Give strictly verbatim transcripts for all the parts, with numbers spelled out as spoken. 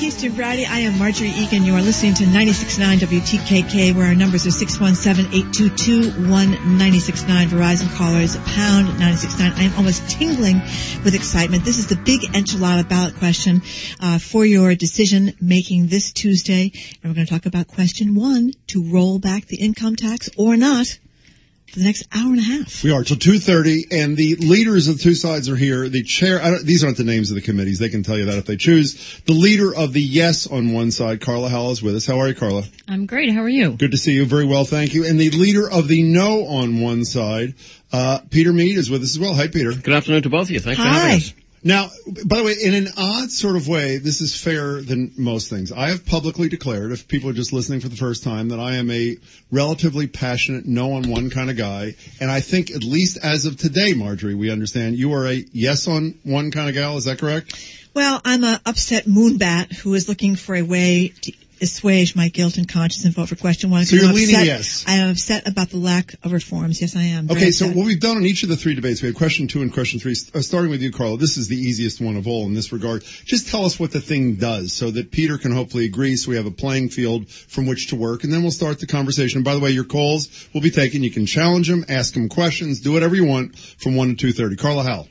Keystone Friday. I am Marjorie Egan. You are listening to ninety-six point nine W T K K, where our numbers are six one seven, eight two two, one nine six nine. Verizon callers, pound nine six nine. I am almost tingling with excitement. This is the big enchilada ballot question uh, for your decision making this Tuesday. And we're going to talk about question one, to roll back the income tax or not, for the next hour and a half. We are till two thirty, and the leaders of the two sides are here. The chair, I don't, these aren't the names of the committees. They can tell you that if they choose. The leader of the yes on one side, Carla Howell, is with us. How are you, Carla? I'm great. How are you? Good to see you. Very well, thank you. And the leader of the no on one side, uh, Peter Mead, is with us as well. Hi, Peter. Good afternoon to both of you. Thanks Hi. for having us. Now, by the way, in an odd sort of way, this is fairer than most things. I have publicly declared, if people are just listening for the first time, that I am a relatively passionate, no-on-one kind of guy. And I think, at least as of today, Marjorie, we understand you are a yes-on-one kind of gal. Is that correct? Well, I'm a upset moonbat who is looking for a way to assuage my guilt and conscience and vote for question one. So you're I'm leaning upset, yes. I am upset about the lack of reforms. Yes, I am. Very Okay, so upset. what we've done on each of the three debates, we had question two and question three. Uh, starting with you, Carla, this is the easiest one of all in this regard. Just tell us what the thing does so that Peter can hopefully agree, so we have a playing field from which to work, and then we'll start the conversation. And by the way, your calls will be taken. You can challenge them, ask them questions, do whatever you want from one to two thirty. Carla Howell.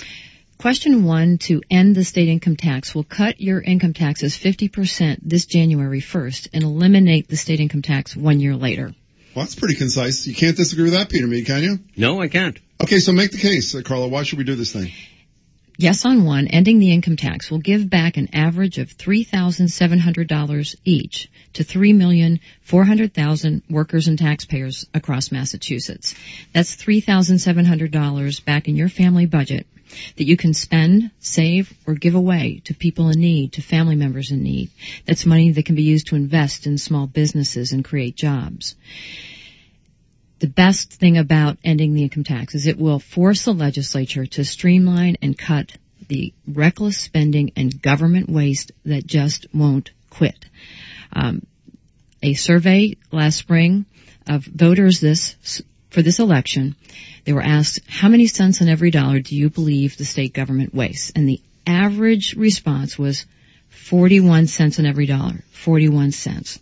Question one, to end the state income tax, will cut your income taxes fifty percent this January first and eliminate the state income tax one year later. Well, that's pretty concise. You can't disagree with that, Peter Mead, can you? No, I can't. Okay, so make the case, uh, Carla. Why should we do this thing? Yes on one, ending the income tax will give back an average of three thousand seven hundred dollars each to three million four hundred thousand workers and taxpayers across Massachusetts. That's three thousand seven hundred dollars back in your family budget that you can spend, save, or give away to people in need, to family members in need. That's money that can be used to invest in small businesses and create jobs. The best thing about ending the income tax is it will force the legislature to streamline and cut the reckless spending and government waste that just won't quit. Um, a survey last spring of voters this for this election, they were asked, how many cents on every dollar do you believe the state government wastes? And the average response was forty-one cents on every dollar. forty-one cents.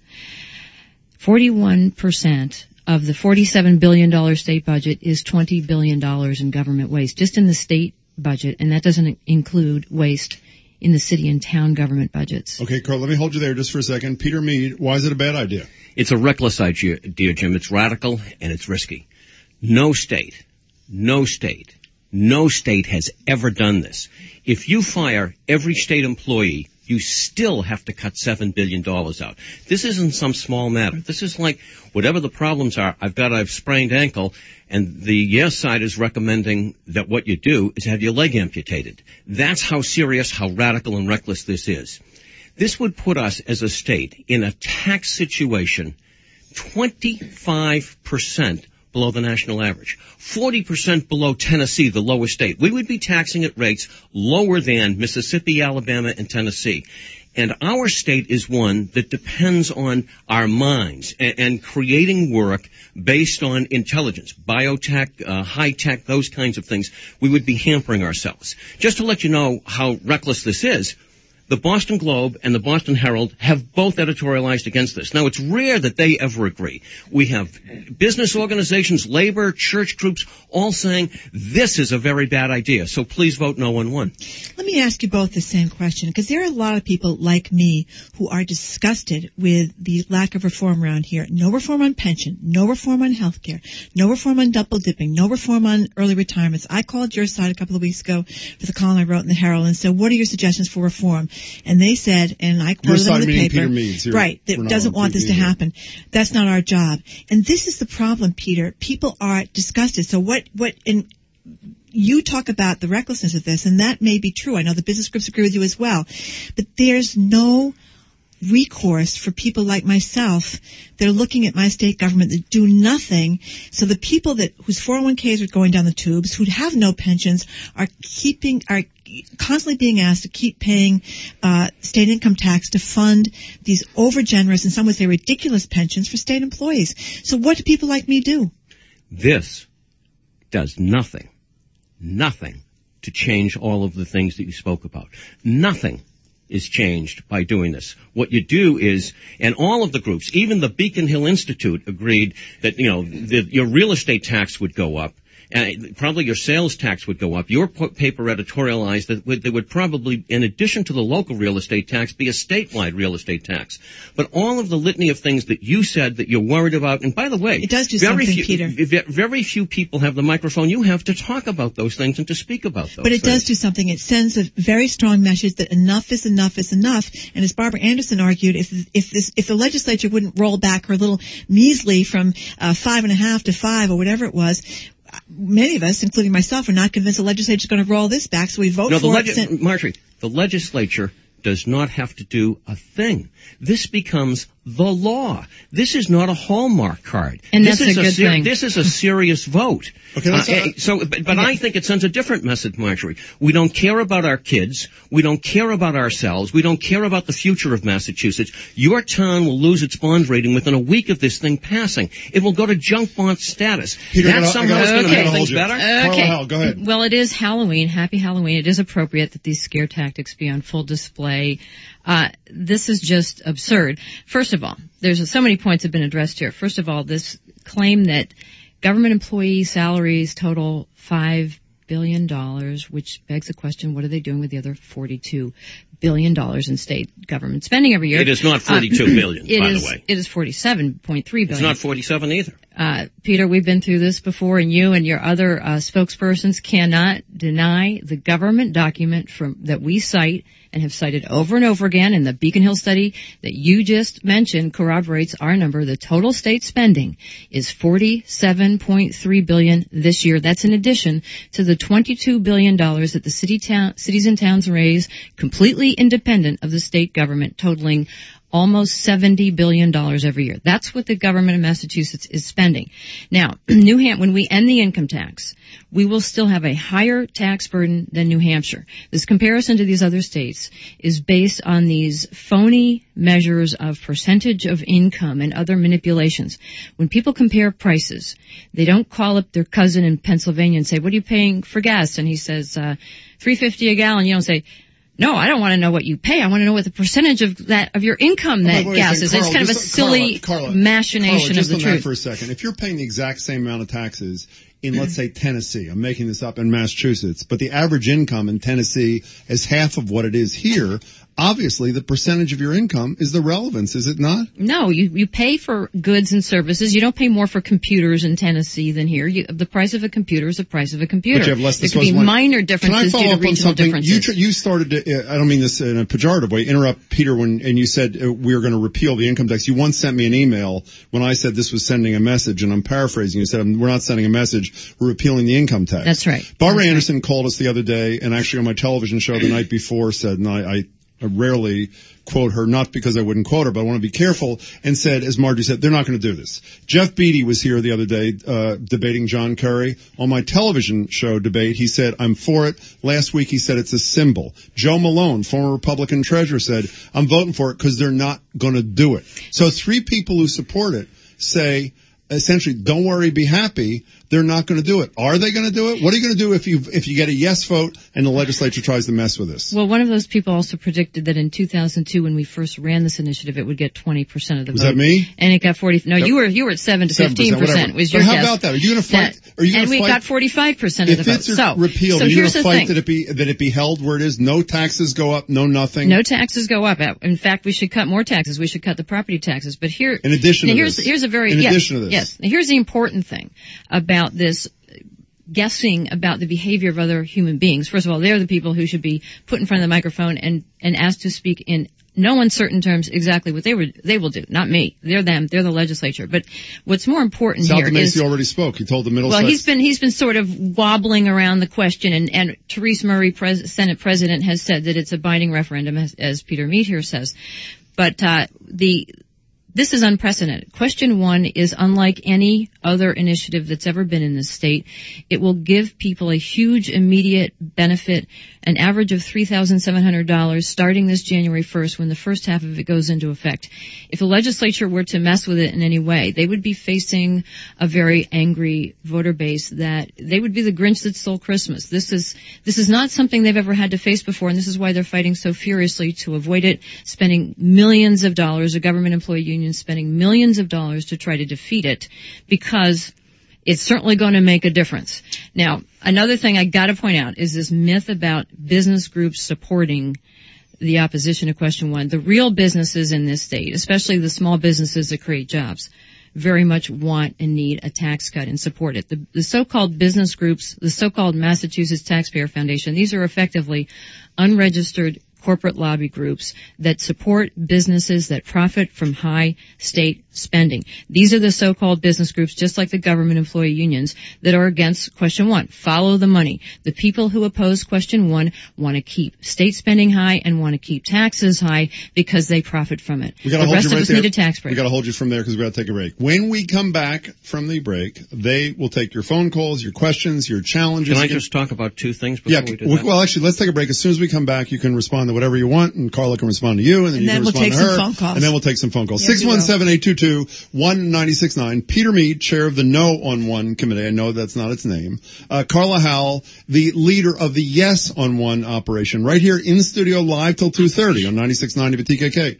forty-one percent of the forty-seven billion dollars state budget is twenty billion dollars in government waste, just in the state budget, and that doesn't include waste in the city and town government budgets. Okay, Carl, let me hold you there just for a second. Peter Mead, why is it a bad idea? It's a reckless idea, dear Jim. It's radical and it's risky. No state, no state, no state has ever done this. If you fire every state employee, you still have to cut seven billion dollars out. This isn't some small matter. This is like whatever the problems are. I've got a sprained ankle, and the yes side is recommending that what you do is have your leg amputated. That's how serious, how radical and reckless this is. This would put us as a state in a tax situation twenty-five percent below the national average, forty percent below Tennessee, the lowest state. We would be taxing at rates lower than Mississippi, Alabama, and Tennessee. And our state is one that depends on our minds and, and creating work based on intelligence, biotech, uh, high tech, those kinds of things. We would be hampering ourselves. Just to let you know how reckless this is, the Boston Globe and the Boston Herald have both editorialized against this. Now, it's rare that they ever agree. We have business organizations, labor, church groups, all saying this is a very bad idea. So please vote no on one. Let me ask you both the same question, because there are a lot of people like me who are disgusted with the lack of reform around here. No reform on pension, no reform on health care, no reform on double dipping, no reform on early retirements. I called your side a couple of weeks ago for the column I wrote in the Herald and said, what are your suggestions for reform? And they said, and I quoted them in the paper, Peter Meads, right, that doesn't want this to happen. That's not our job. And this is the problem, Peter. People are disgusted. So what, what, and you talk about the recklessness of this, and that may be true. I know the business groups agree with you as well. But there's no recourse for people like myself that are looking at my state government that do nothing. So the people that whose four oh one k's are going down the tubes, who have no pensions, are keeping are constantly being asked to keep paying uh state income tax to fund these overgenerous, and some would say ridiculous, pensions for state employees. So what do people like me do? This does nothing, nothing to change all of the things that you spoke about. Nothing. is changed by doing this. What you do is, and all of the groups, even the Beacon Hill Institute agreed that, you know, the, your real estate tax would go up. Uh, probably your sales tax would go up. Your paper editorialized that would, there would probably, in addition to the local real estate tax, be a statewide real estate tax. But all of the litany of things that you said that you're worried about, and by the way, it does do very something, few, Peter. Very few people have the microphone you have to talk about those things and to speak about those But it things. does do something. It sends a very strong message that enough is enough is enough. And as Barbara Anderson argued, if if this if the legislature wouldn't roll back her little measly from uh, five and a half to five or whatever it was, many of us, including myself, are not convinced the legislature is going to roll this back, so we vote no, for the it. Leg- Marjorie, the legislature does not have to do a thing. This becomes the law. This is not a Hallmark card. And this that's is a good ser- thing. This is a serious vote. Okay, uh, let's, uh, so, but, but I think it sends a different message, Marjorie. We don't care about our kids. We don't care about ourselves. We don't care about the future of Massachusetts. Your town will lose its bond rating within a week of this thing passing. It will go to junk bond status. Peter, that I gotta- somehow I is gotta- going to I gotta make hold things you. better. Carla Okay. Howell, go ahead. Well, it is Halloween. Happy Halloween. It is appropriate that these scare tactics be on full display. Uh, this is just absurd. First of all, there's so many points have been addressed here. First of all, this claim that government employee salaries total five billion dollars, which begs the question, what are they doing with the other forty-two billion dollars in state government spending every year? It is not forty-two uh, billion, it by is, the way. It is forty-seven point three billion. It's not forty-seven either. Uh, Peter, we've been through this before, and you and your other uh, spokespersons cannot deny the government document from that we cite and have cited over and over again, and the Beacon Hill study that you just mentioned corroborates our number. The total state spending is forty-seven point three billion dollars this year. That's in addition to the twenty-two billion dollars that the city town, cities and towns raise completely independent of the state government, totaling almost seventy billion dollars every year. That's what the government of Massachusetts is spending. Now, New Hampshire, when we end the income tax, we will still have a higher tax burden than New Hampshire. This comparison to these other states is based on these phony measures of percentage of income and other manipulations. When people compare prices, they don't call up their cousin in Pennsylvania and say, what are you paying for gas? And he says, uh, three fifty a gallon. You don't say, no, I don't want to know what you pay. I want to know what the percentage of that of your income that Oh, gas is. Carla, it's kind of a just- silly Carla, Carla, machination Carla, just of on the that truth. for a second. If you're paying the exact same amount of taxes in, let's say, Tennessee, I'm making this up, in Massachusetts, but the average income in Tennessee is half of what it is here, obviously the percentage of your income is the relevance, is it not? No, you you pay for goods and services. You don't pay more for computers in Tennessee than here. You, the price of a computer is the price of a computer. But you have less there could be disposable- minor differences Can I due follow to up on regional something? differences. You, tr- you started to, uh, I don't mean this in a pejorative way, interrupt Peter when, and you said uh, we were going to repeal the income tax. You once sent me an email when I said this was sending a message, and I'm paraphrasing. You said, we're not sending a message, we're repealing the income tax. That's right. Barbara That's Anderson right. called us the other day, and actually on my television show the night before said, and I, I I rarely quote her, not because I wouldn't quote her, but I want to be careful, and said, as Marjorie said, they're not going to do this. Jeff Beattie was here the other day, uh, debating John Kerry. On my television show debate, he said, I'm for it. Last week he said it's a symbol. Joe Malone, former Republican treasurer, said, I'm voting for it because they're not going to do it. So three people who support it say, essentially, don't worry, be happy. They're not going to do it. Are they going to do it? What are you going to do if you if you get a yes vote and the legislature tries to mess with this? Well, one of those people also predicted that in two thousand two, when we first ran this initiative, it would get twenty percent of the Was vote. that me? And it got forty. No, Yep. you were you were at seven to fifteen percent. Was your But how guess? about that? Are you going to fight? That, are you going and to we fight? got forty-five percent of If the vote. it's So, repealed, so are you here's going to the fight thing. that it be that it be held where it is? No taxes go up, no nothing. No taxes go up. In fact, we should cut more taxes. We should cut the property taxes. But here, In addition now to here's, this. here's a very In yes, addition to this. yes. Now here's the important thing about this guessing about the behavior of other human beings. First of all, they're the people who should be put in front of the microphone and and asked to speak in no uncertain terms exactly what they were they will do. Not me. They're them. They're the legislature. But what's more important Sal here DeMacy is already spoke. He told the Middlesex. well, he's been he's been sort of wobbling around the question, and and Therese Murray, pres, Senate President, has said that it's a binding referendum, as, as Peter Mead here says. But uh, the this is unprecedented. Question one is unlike any other initiative that's ever been in this state. It will give people a huge immediate benefit, an average of three thousand seven hundred dollars starting this January first when the first half of it goes into effect. If the legislature were to mess with it in any way, they would be facing a very angry voter base that they would be the Grinch that stole Christmas. This is, this is not something they've ever had to face before, and this is why they're fighting so furiously to avoid it, spending millions of dollars, a government employee union spending millions of dollars to try to defeat it, because it's certainly going to make a difference. Now, another thing I got to point out is this myth about business groups supporting the opposition to question one. The real businesses in this state, especially the small businesses that create jobs, very much want and need a tax cut and support it. The, the so-called business groups, the so-called Massachusetts Taxpayer Foundation, these are effectively unregistered corporate lobby groups that support businesses that profit from high state spending. These are the so-called business groups, just like the government employee unions, that are against question one. Follow the money. The people who oppose question one want to keep state spending high and want to keep taxes high because they profit from it. We gotta the hold rest you right of us there. need a tax break. We got to hold you from there because we got to take a break. When we come back from the break, they will take your phone calls, your questions, your challenges. Can I just talk about two things before yeah, we do that? Well, actually, let's take a break. As soon as we come back, you can respond to whatever you want, and Carla can respond to you, and then And you then can we'll respond take to some her. phone calls. And then we'll take some phone calls. Yes, we six one seven, eight two two, one nine six nine. Peter Mead, chair of the No on One committee. I know that's not its name. Uh, Carla Howell, the leader of the Yes on One operation, right here in studio live till two thirty on ninety-six point nine W T K K.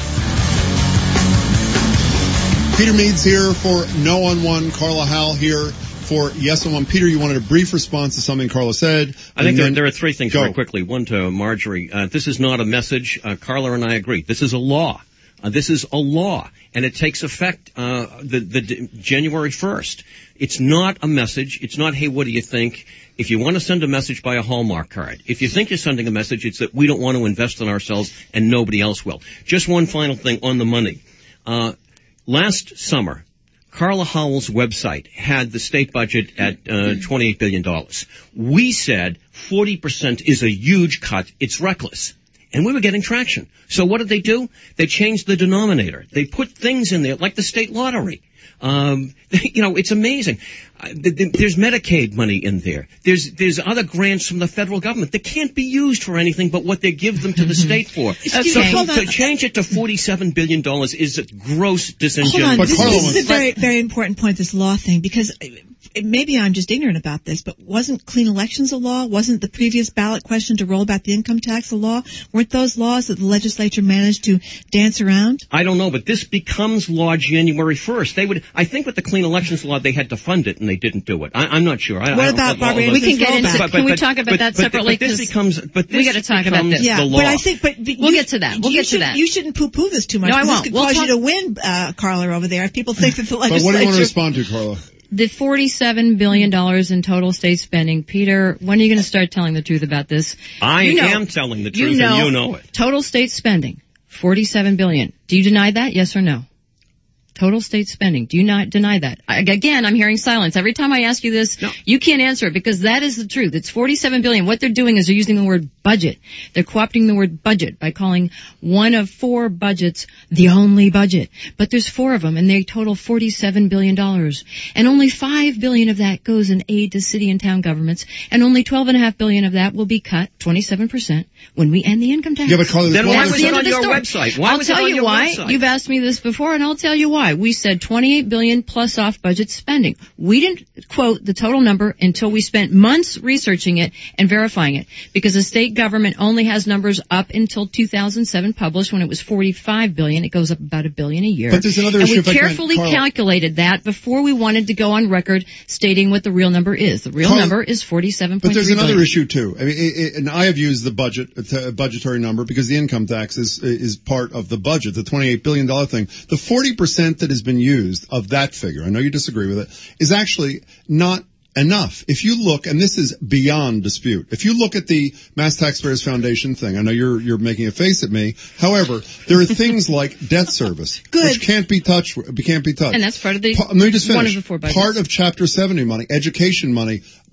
Peter Mead's here for No on One. Carla Howell here for Yes on One. Peter, you wanted a brief response to something Carla said. I think there, there are three things go. very quickly. One to Marjorie. Uh, this is not a message. Uh, Carla and I agree. This is a law. Uh, this is a law, and it takes effect uh, the, the January first. It's not a message. It's not, hey, what do you think? If you want to send a message by a Hallmark card, if you think you're sending a message, it's that we don't want to invest in ourselves and nobody else will. Just one final thing on the money. Uh, last summer, Carla Howell's website had the state budget at uh, twenty-eight billion dollars. We said forty percent is a huge cut. It's reckless. And we were getting traction. So what did they do? They changed the denominator. They put things in there like the state lottery. Um, you know, it's amazing. Uh, th- th- there's Medicaid money in there. There's there's other grants from the federal government that can't be used for anything but what they give them to the state for. Excuse so me, to, hold on. to change it to forty-seven billion dollars is a gross Hold on, disingenuous. this, Carla this wants- is a very, very important point, this law thing, because it, maybe I'm just ignorant about this, but wasn't clean elections a law? Wasn't the previous ballot question to roll back the income tax a law? Weren't those laws that the legislature managed to dance around? I don't know, but this becomes law January first. They would, I think with the clean elections law, they had to fund it and they didn't do it. I, I'm not sure. I, What I don't, about all of Barbara? us- We can get into. But- Can we talk about but- that but- separately? But this 'Cause becomes, but this we gotta talk about becomes this. Yeah, the law. but I think, but, but We'll you, get to that. We'll you get to should- that. You shouldn't poo-poo this too much. No, I 'cause won't. This could We'll cause talk- you to win, uh, Carla, over there. If people think that the But legislature. what do you want to respond to, Carla? The forty-seven billion dollars in total state spending. Peter, when are you going to start telling the truth about this? I You know- am telling the truth you know, and you know it. Total state spending, forty-seven billion dollars. Do you deny that? Yes or no? Total state spending. Do you not deny that? I, again, I'm hearing silence. Every time I ask you this, No. you can't answer it because that is the truth. It's forty-seven billion dollars. What they're doing is they're using the word budget. They're co-opting the word budget by calling one of four budgets the only budget. But there's four of them and they total forty-seven billion dollars. And only five billion dollars of that goes in aid to city and town governments. And only twelve point five billion dollars of that will be cut, twenty-seven percent, when we end the income tax. Yeah, but Carla, Then there's why one was other it the thing. end on of the your story. website? Why I'll was it tell on you your why. website? You've asked me this before, and I'll tell you why. We said twenty-eight billion dollars plus off budget spending. We didn't quote the total number until we spent months researching it and verifying it, because the state government only has numbers up until two thousand seven published when it was forty-five billion dollars. It goes up about a billion a year. But there's another and issue, we if I can, carefully Carla. calculated that before we wanted to go on record stating what the real number is. The real Carla, number is forty-seven But point there's three another billion. issue too. I mean, it, it, and I have used the budget, a budgetary number, because the income tax is is part of the budget, the twenty-eight billion dollars thing. The forty percent that has been used of that figure, I know you disagree with it, is actually not enough. If you look, and this is beyond dispute, if you look at the Mass Taxpayers Foundation thing, I know you're you're making a face at me. However, there are things like debt service, Good. which can't be touched. Can't be touched. And that's part of the Pa- let me just finish. one of the four budgets. Part of Chapter seventy money, education money,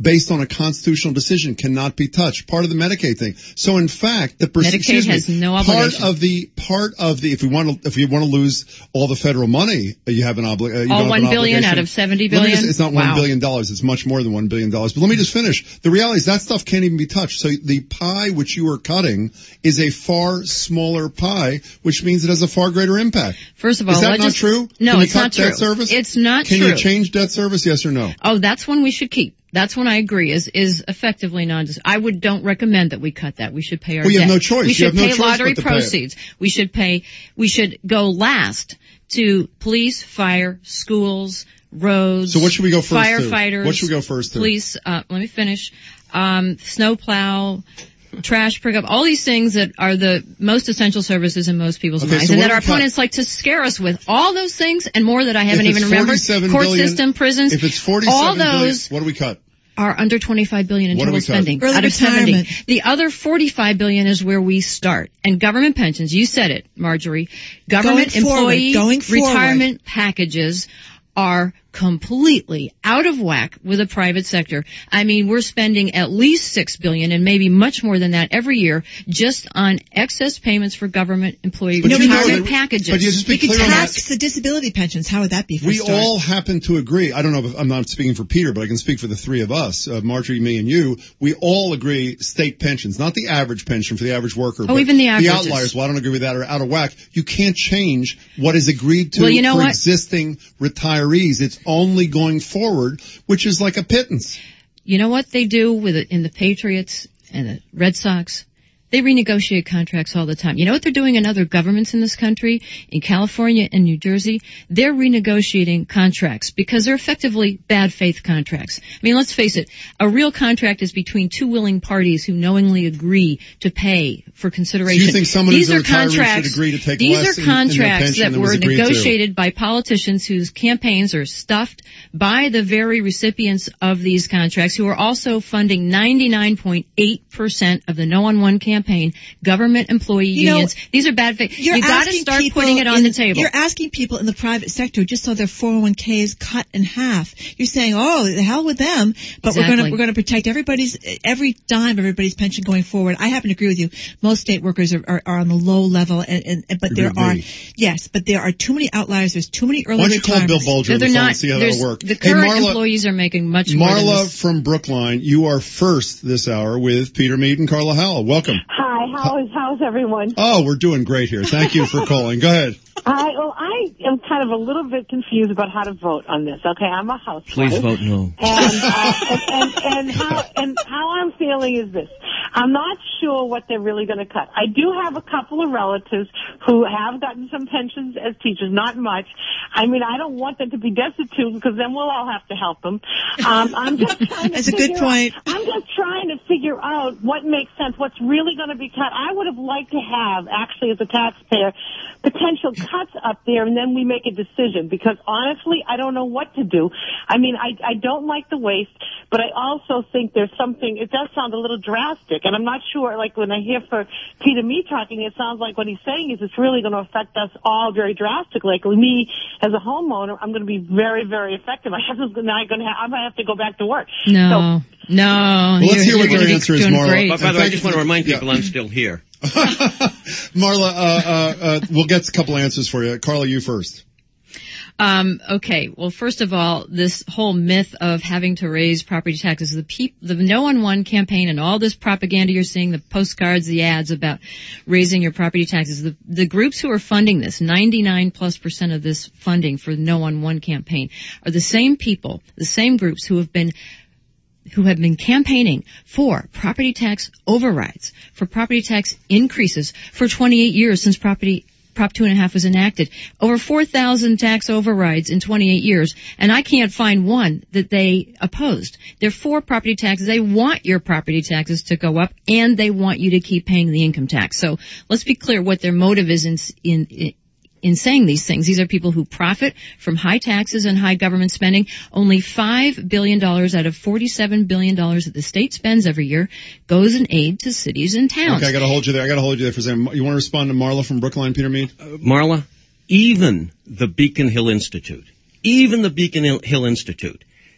based on a constitutional decision cannot be touched. Part of the Medicaid thing. So in fact, the pers- Medicaid has me, no part obligation. of the part of the if we want to if you want to lose all the federal money, you have an obligation. Uh, all one billion out of seventy billion. Just, it's not wow. one billion dollars. It's much more than one billion dollars. But let me just finish. The reality is that stuff can't even be touched. So the pie which you are cutting is a far smaller pie, which means it has a far greater impact. First of all, is that legis- not true? No, Can you it's cut not true. Debt service? It's not Can true. you change debt service? Yes or no? Oh, that's one we should keep. That's one I agree is is effectively non. I would don't recommend that we cut that. We should pay our well, you debt. have no choice. We you should have no pay choice lottery but to proceeds. Pay we should pay. We should go last to police, fire, schools, roads. So what should we go first firefighters, to? What should we go first to? Police. Uh, let me finish. Um, snowplow. Trash pickup, all these things that are the most essential services in most people's okay, minds, so and what that our do we cut? opponents like to scare us with. All those things and more that I haven't If it's even remembered. forty-seven Court billion system, prisons. If it's forty-seven all billion, those what do we cut? are under twenty-five billion in What do total we cut? spending Early out of seventy. retirement. The other forty-five billion is where we start. And government pensions, you said it, Marjorie. Government Going forward, employee going forward. retirement packages are completely out of whack with the private sector. I mean, we're spending at least six billion and maybe much more than that every year just on excess payments for government employee But you know retirement that- packages. but you just be We could clear on that. tax the disability pensions. How would that be for We a start? all happen to agree. I don't know if I'm not speaking for Peter, but I can speak for the three of us, uh, Marjorie, me, and you. We all agree state pensions, not the average pension for the average worker. Oh, but even the averages. outliers. Well, I don't agree with that, are out of whack. You can't change what is agreed to Well, you know for what? existing retirees. It's only going forward, which is like a pittance. You know what they do with it in the Patriots and the Red Sox? They renegotiate contracts all the time. You know what they're doing in other governments in this country? In California and New Jersey? They're renegotiating contracts because they're effectively bad faith contracts. I mean, let's face it. A real contract is between two willing parties who knowingly agree to pay for consideration. So you think someone these who's a are retiree contracts, should agree to take these less are in- in their contracts pension that than was were agreed to? negotiated by politicians whose campaigns are stuffed by the very recipients of these contracts, who are also funding ninety-nine point eight percent of the No on One campaign, government employee You know, unions. These are bad faith. You're You got to asking start people putting it on in- the table. You're asking people in the private sector just so their four oh one k is cut in half. You're saying, "Oh, the hell with them," but we're going Exactly. to we're going to protect everybody's every dime of everybody's pension going forward. I happen to agree with you. Most state workers are, are, are on the low level, and, and, and but Agree there with are me. yes, but there are too many outliers. There's too many early Why don't you call Bill retirements. Bulger No, on the they're phone not. and see how There's- that'll work? The Hey, current Marla, employees are making much more than Marla this. from Brookline, you are first this hour with Peter Mead and Carla Howell. Welcome. Hi, how is how's everyone? Oh, we're doing great here. Thank you for calling. Go ahead. I well, I am kind of a little bit confused about how to vote on this. Okay, I'm a housewife. Please vote no. And, uh, and, and, and how and how I'm feeling is this. I'm not sure what they're really going to cut. I do have a couple of relatives who have gotten some pensions as teachers, not much. I mean, I don't want them to be destitute because then we'll all have to help them. Um, I'm just trying to That's a good figure point. Out, I'm just trying to figure out what makes sense, what's really going to be cut. I would have liked to have, actually, as a taxpayer, potential cuts up there, and then we make a decision. Because honestly, I don't know what to do. I mean, I, I don't like the waste, but I also think there's something. It does sound a little drastic, and I'm not sure. Like when I hear for Peter Me talking, it sounds like what he's saying is it's really going to affect us all very drastically. Like me as a homeowner, I'm going to be very, very affected. My husband's not going to. Have, I'm going to have to go back to work. No, no. Well, let's you're, hear you're what gonna their be answer is, doing Marla. great. By, by the way, I Thank just you want to for- remind yeah. people I'm still here. Marla, uh, uh, uh, we'll get a couple answers for you. Carla, you first. Um, okay. Well, first of all, this whole myth of having to raise property taxes, the peop- the No on One campaign and all this propaganda you're seeing, the postcards, the ads about raising your property taxes, the, the groups who are funding this, ninety-nine plus percent of this funding for the No on One campaign, are the same people, the same groups who have been who have been campaigning for property tax overrides, for property tax increases for twenty-eight years since property Prop two and a half was enacted. Over four thousand tax overrides in twenty-eight years, and I can't find one that they opposed. They're for property taxes. They want your property taxes to go up, and they want you to keep paying the income tax. So let's be clear what their motive is in, in, in in saying these things. These are people who profit from high taxes and high government spending. Only five billion dollars out of forty-seven billion dollars that the state spends every year goes in aid to cities and towns. Okay, I got to hold you there. I got to hold you there for a second. You want to respond to Marla from Brookline, Peter Mead? Uh, Marla, even the Beacon Hill Institute, even the Beacon Hill Institute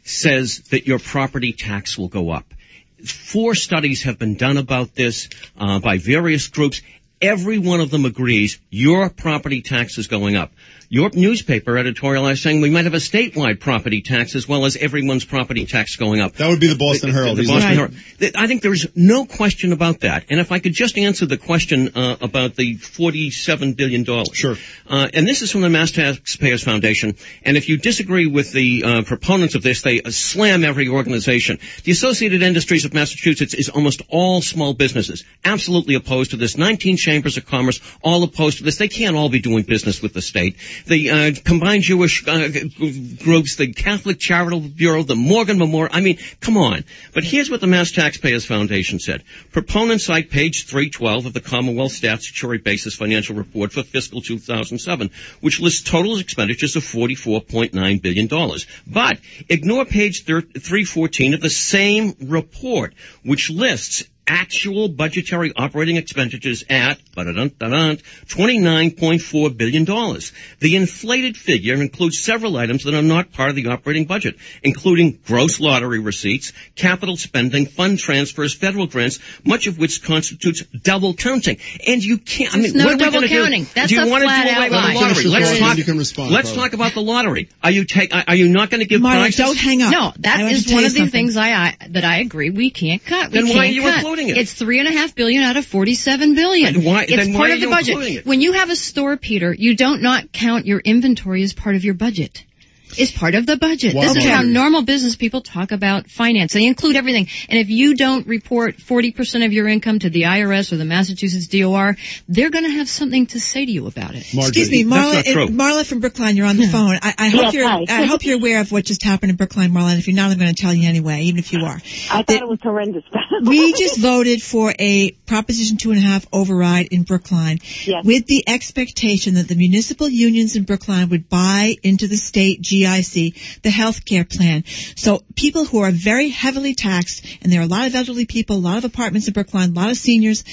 says that your property tax will go up. Four studies have been done about this uh, by various groups. Every one of them agrees your property tax is going up. Your newspaper editorialized saying we might have a statewide property tax as well as everyone's property tax going up. That would be the Boston the, Herald. The, the Boston right. Herald. I think there's no question about that. And if I could just answer the question uh, about the forty-seven billion dollars. Sure. Uh, and this is from the Mass Taxpayers Foundation. And if you disagree with the uh, proponents of this, they uh, slam every organization. The Associated Industries of Massachusetts is almost all small businesses. Absolutely opposed to this. nineteen chambers of commerce, all opposed to this. They can't all be doing business with the state. The uh, combined Jewish uh, groups, the Catholic Charitable Bureau, the Morgan Memorial. I mean, come on. But here's what the Mass Taxpayers Foundation said. Proponents cite page three twelve of the Commonwealth Statutory Basis Financial Report for fiscal two thousand seven, which lists total expenditures of forty-four point nine billion dollars. But ignore page three fourteen of the same report, which lists actual budgetary operating expenditures at twenty-nine point four billion dollars. The inflated figure includes several items that are not part of the operating budget, including gross lottery receipts, capital spending, fund transfers, federal grants, much of which constitutes double counting. And you can't, I mean, no what are we double going to counting. do? That's do you a want to do flat away out with the lie. lottery? Let's talk, you can respond, let's Carla. talk about the lottery. Are you take, are you not going to give Marla, prices? don't hang up. No, that I want is to tell one you of the something. things I, I that I agree we can't cut. We Then can't why are you cut. including it? It's three and a half billion out of forty-seven billion. Then why- it's then why part are of the you budget. including it? When you have a store, Peter, you don't not count your inventory as part of your budget. It's part of the budget. Why This is not? how normal business people talk about finance. They include everything. And if you don't report forty percent of your income to the I R S or the Massachusetts D O R, they're going to have something to say to you about it. Marjorie. Excuse me, Marla. That's not true. uh, Marla from Brookline, you're on the phone. I, I hope Yes, you're. hi. I hope you're aware of what just happened in Brookline, Marla. And if you're not, I'm going to tell you anyway, even if you are. I thought That it was horrendous. we just voted for a Proposition Two and a Half override in Brookline, Yes. with the expectation that the municipal unions in Brookline would buy into the state G I C, the health care plan. So people who are very heavily taxed, and there are a lot of elderly people, a lot of apartments in Brookline, a lot of seniors,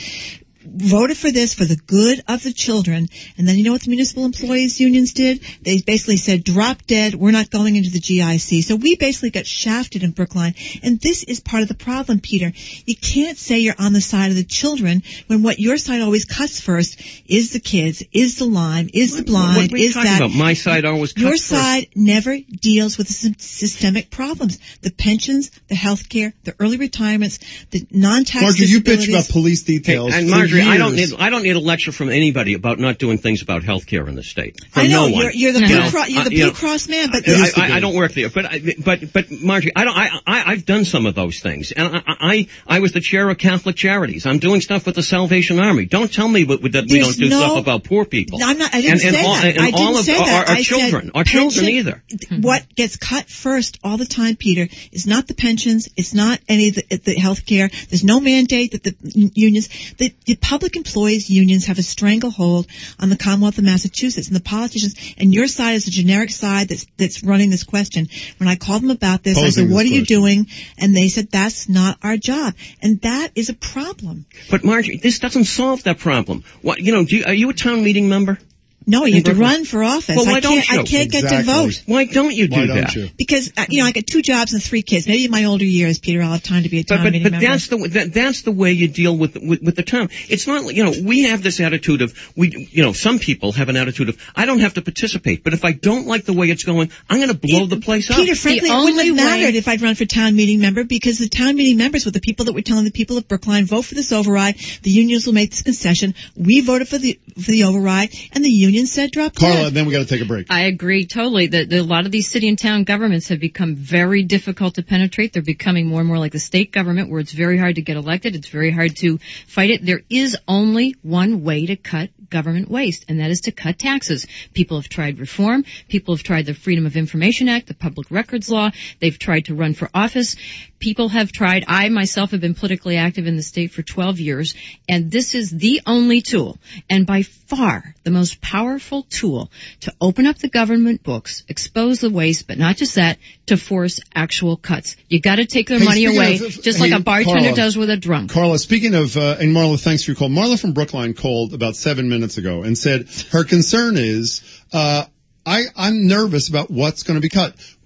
voted for this for the good of the children. And then you know what the municipal employees unions did? They basically said, drop dead, we're not going into the G I C. So we basically got shafted in Brookline. And this is part of the problem, Peter. You can't say you're on the side of the children when what your side always cuts first is the kids, is the Lyme, is the blind, What are you is talking that. about? My side always cuts Your first. side never deals with the sy- systemic problems. The pensions, the health care, the early retirements, the non-tax Marjorie, you bitch disabilities. about police details. And for Marjorie, I don't years. need I don't need a lecture from anybody about not doing things about health care in the state. From I know, no one. you're, you're the No. Blue, No. Cro- you're Uh, the you Blue know, Cross man, but I, used to I, be. I don't work there, but I, but but Marjorie, I don't. I, I I've done some of those things, and I, I I was the chair of Catholic Charities. I'm doing stuff with the Salvation Army. Don't tell me that we There's don't do no- stuff about poor people. No, I'm not, I didn't and, say and all, that. And I all didn't of say our, that. our I children, said our children pension- either. What gets cut first all the time, Peter, is not the pensions. It's not any of the, the health care. There's no mandate that the unions, the, the public employees unions have a stranglehold on the Commonwealth of Massachusetts, and the politicians, and your side is a generic side that's, that's running this question. When I called them about this, I Posing said, what this are you question. doing? And they said, that's not our job. And that is a problem. But Marjorie, this doesn't solve that problem. What you know? Do you, are you a town meeting member? No, you have to Brooklyn. run for office. Well, why I can't, don't you? I can't get to Exactly. vote. Why don't you do Why that? don't you? Because, uh, you know, I got two jobs and three kids. Maybe in my older years, Peter, I'll have time to be a town But but, meeting but member. that's the that, that's the way you deal with, with with the town. It's not you know we have this attitude of we you know some people have an attitude of I don't have to participate, but if I don't like the way it's going, I'm going to blow the place up. Peter, frankly, The it wouldn't only have mattered way- if I'd run for town meeting member, because the town meeting members were the people that were telling the people of Brookline, vote for this override. The unions will make this concession. We voted for the for the override, and the union said drop Carla, dead. and then we got to take a break. I agree totally that that a lot of these city and town governments have become very difficult to penetrate. They're becoming more and more like the state government, where it's very hard to get elected. It's very hard to fight it. There is only one way to cut government waste, and that is to cut taxes. People have tried reform. People have tried the Freedom of Information Act, the Public Records Law. They've tried to run for office. People have tried. I myself have been politically active in the state for twelve years, and this is the only tool, and by far the most powerful tool, to open up the government books, expose the waste, but not just that, to force actual cuts. You got to take their Hey, money speaking away, of- just hey, like a bartender Carla. does with a drunk. Carla, speaking of, uh, and Marla, thanks for your call. Marla from Brookline called about seven minutes ago and said her concern is, uh, I, I'm nervous about what's going to be cut.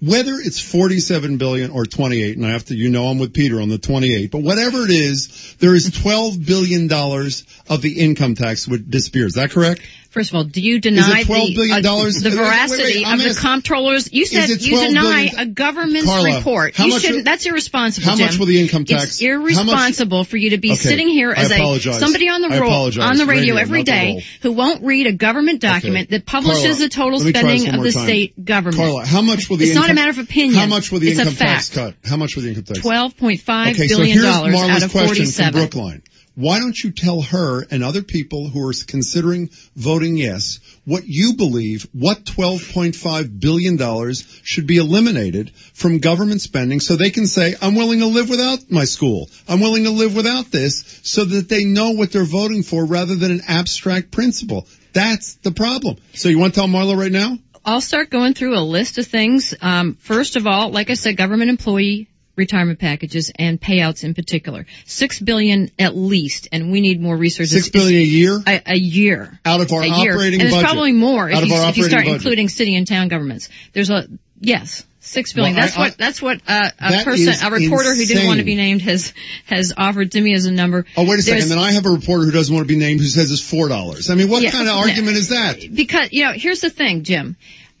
whether it's forty-seven billion or twenty-eight, and I have to, you know I'm with Peter on the twenty-eight, but whatever it is, there is twelve billion dollars of the income tax would disappear. Is that correct? First of all, do you deny the, uh, the veracity wait, wait, of the asking, comptroller's? You said you deny a government's Carla, report. How you much shouldn't. Will, that's irresponsible, How Jim. much will the income tax? It's irresponsible much, for you to be okay, sitting here as a somebody on the I roll, apologize. on the radio, radio every day who won't read a government document okay. that publishes Carla, the total spending of the time. state government. Carla, how much will the it's income, not a matter of opinion. How much will the it's income a fact. tax cut? How much will the income tax? Twelve point five okay, billion dollars so here's out of question forty-seven. From Brookline. Why don't you tell her and other people who are considering voting yes what you believe, what twelve point five billion dollars should be eliminated from government spending so they can say, I'm willing to live without my school. I'm willing to live without this, so that they know what they're voting for rather than an abstract principle. That's the problem. So you want to tell Marla right now? I'll start going through a list of things. Um, first of all, like I said, government employee retirement packages and payouts in particular. Six billion at least, and we need more research. Six billion a year? A, a year. Out of our a operating year. budget. And there's probably more if you, if you start budget. including city and town governments. There's a, yes. Six billion. Well, that's I, what. I, that's what uh, a that person, is a reporter insane. who didn't want to be named, has has offered to me as a number. Oh, wait a second. There's, then I have a reporter who doesn't want to be named who says it's four dollars. I mean, what yeah, kind of argument is that? Because you know, here's the thing, Jim.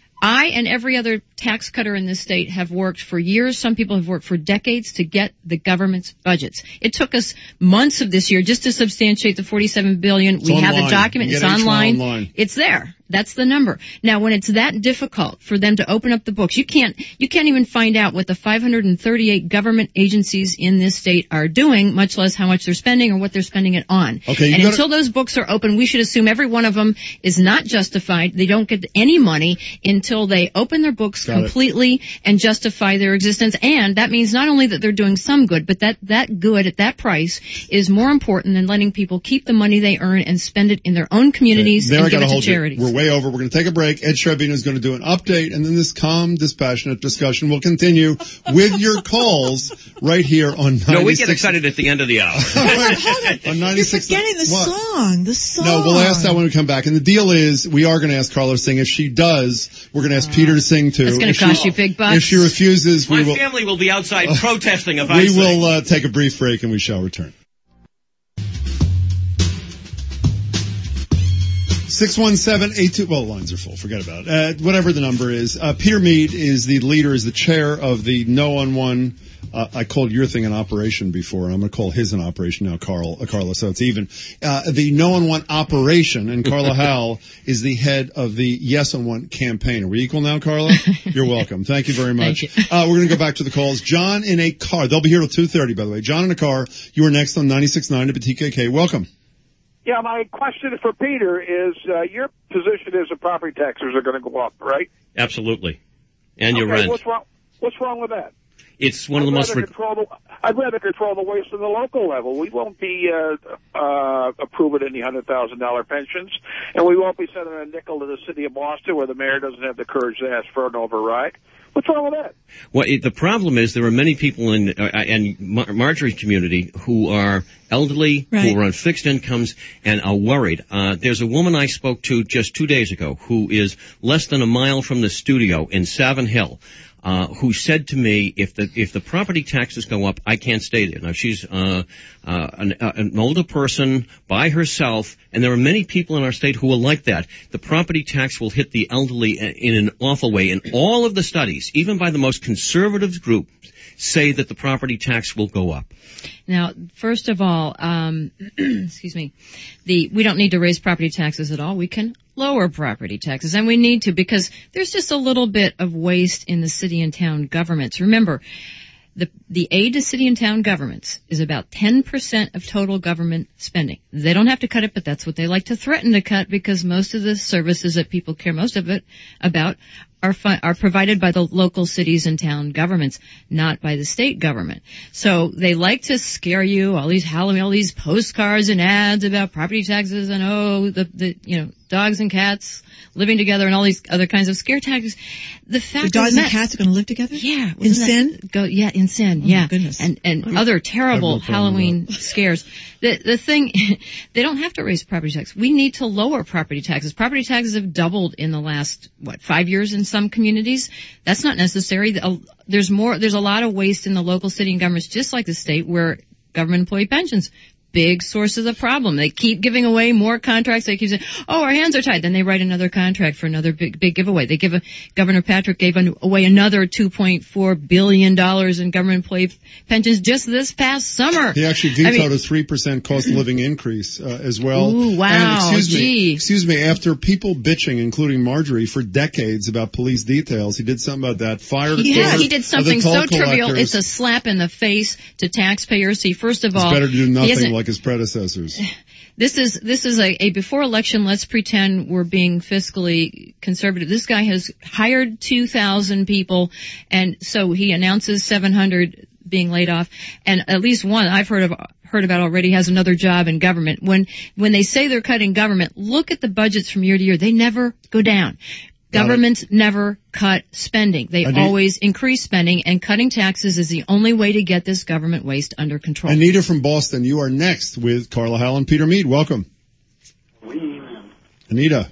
I and every other tax cutter in this state have worked for years. Some people have worked for decades to get the government's budgets. It took us months of this year just to substantiate the forty-seven billion. It's we online. have the document. You It's get online. online. It's there. That's the number. Now, when it's that difficult for them to open up the books, you can't, you can't even find out what the five hundred thirty-eight government agencies in this state are doing, much less how much they're spending or what they're spending it on. Okay, and gotta, until those books are open, we should assume every one of them is not justified. They don't get any money until they open their books completely it. and justify their existence. And that means not only that they're doing some good, but that, that good at that price is more important than letting people keep the money they earn and spend it in their own communities okay. and give it to you. charities. We're way over. We're going to take a break. Ed Trevino is going to do an update, and then this calm, dispassionate discussion will continue with your calls right here on ninety-six. No, we get excited at the end of the hour. on ninety-six. You're forgetting the what? song. The song. No, we'll ask that when we come back. And the deal is, we are going to ask Carla to sing. If she does, we're going to ask uh, Peter to sing too. It's going to cost she, you big bucks. If she refuses, we My will. My family will be outside uh, protesting if we I We sing. will uh, take a brief break, and we shall return. six one seven eight two, well, lines are full, forget about it. Uh, whatever the number is. Uh, Peter Mead is the leader, is the chair of the No on One, uh, I called your thing an operation before, and I'm going to call his an operation now, Carl, uh, Carla, so it's even. Uh, the No on One operation, and Carla Howell is the head of the Yes on One campaign. Are we equal now, Carla? You're welcome. Thank you very much. You. Uh, we're going to go back to the calls. John in a car. They'll be here till two thirty, by the way. John in a car. You are next on ninety-six point nine W T K K. Welcome. Yeah, my question for Peter is, uh, your position is that property taxes are going to go up, right? Absolutely. And your okay, rent. What's wrong, what's wrong with that? It's one I'd of the most... Rather control the, I'd rather control the waste on the local level. We won't be uh, uh, approving any one hundred thousand dollars pensions, and we won't be sending a nickel to the city of Boston where the mayor doesn't have the courage to ask for an override. What's wrong with that? Well, it, the problem is there are many people in uh, in Mar- Marjorie's community who are elderly, right. who are on fixed incomes, and are worried. Uh, there's a woman I spoke to just two days ago who is less than a mile from the studio in Savin Hill. Uh, who said to me, if the if the property taxes go up, I can't stay there. Now she's uh, uh, an, uh, an older person by herself, and there are many people in our state who are like that. The property tax will hit the elderly in an awful way. And all of the studies, even by the most conservative groups, say that the property tax will go up. Now, first of all, um, excuse me, the we don't need to raise property taxes at all. We can lower property taxes, and we need to because there's just a little bit of waste in the city and town governments. Remember, the the aid to city and town governments is about ten percent of total government spending. They don't have to cut it, but that's what they like to threaten to cut because most of the services that people care most of it about are fi- are provided by the local cities and town governments, not by the state government. So they like to scare you, all these Halloween, all these postcards and ads about property taxes and oh, the, the, you know, dogs and cats living together and all these other kinds of scare tactics. The fact The dogs is and that, cats are going to live together? yeah, In wasn't sin? that- Go, yeah, in sin, Oh, yeah, my goodness. and and other terrible Halloween scares. The the thing, they don't have to raise property tax. We need to lower property taxes. Property taxes have doubled in the last what five years in some communities. That's not necessary. There's more. There's a lot of waste in the local city and governments, just like the state, where government employee pensions. Big source of the problem. They keep giving away more contracts. They keep saying, oh, our hands are tied. Then they write another contract for another big, big giveaway. They give a, Governor Patrick gave away another two point four billion dollars in government employee pensions just this past summer. He actually vetoed I mean, a three percent cost of living increase, uh, as well. Ooh, wow. And excuse me, Gee. excuse me, after people bitching, including Marjorie, for decades about police details, he did something about that. Fired Yeah, quarter he did of the something toll so trivial. collectors. It's a slap in the face to taxpayers. See, first of It's all, better to do he nothing isn't- like his predecessors. This is this is a, a before election. Let's pretend we're being fiscally conservative. This guy has hired two thousand people, and so he announces seven hundred being laid off, and at least one I've heard of heard about already has another job in government. When when they say they're cutting government, look at the budgets from year to year. They never go down. Governments never cut spending. They Anita, always increase spending, and cutting taxes is the only way to get this government waste under control. Anita from Boston, you are next with Carla Howell and Peter Mead. Welcome. Anita.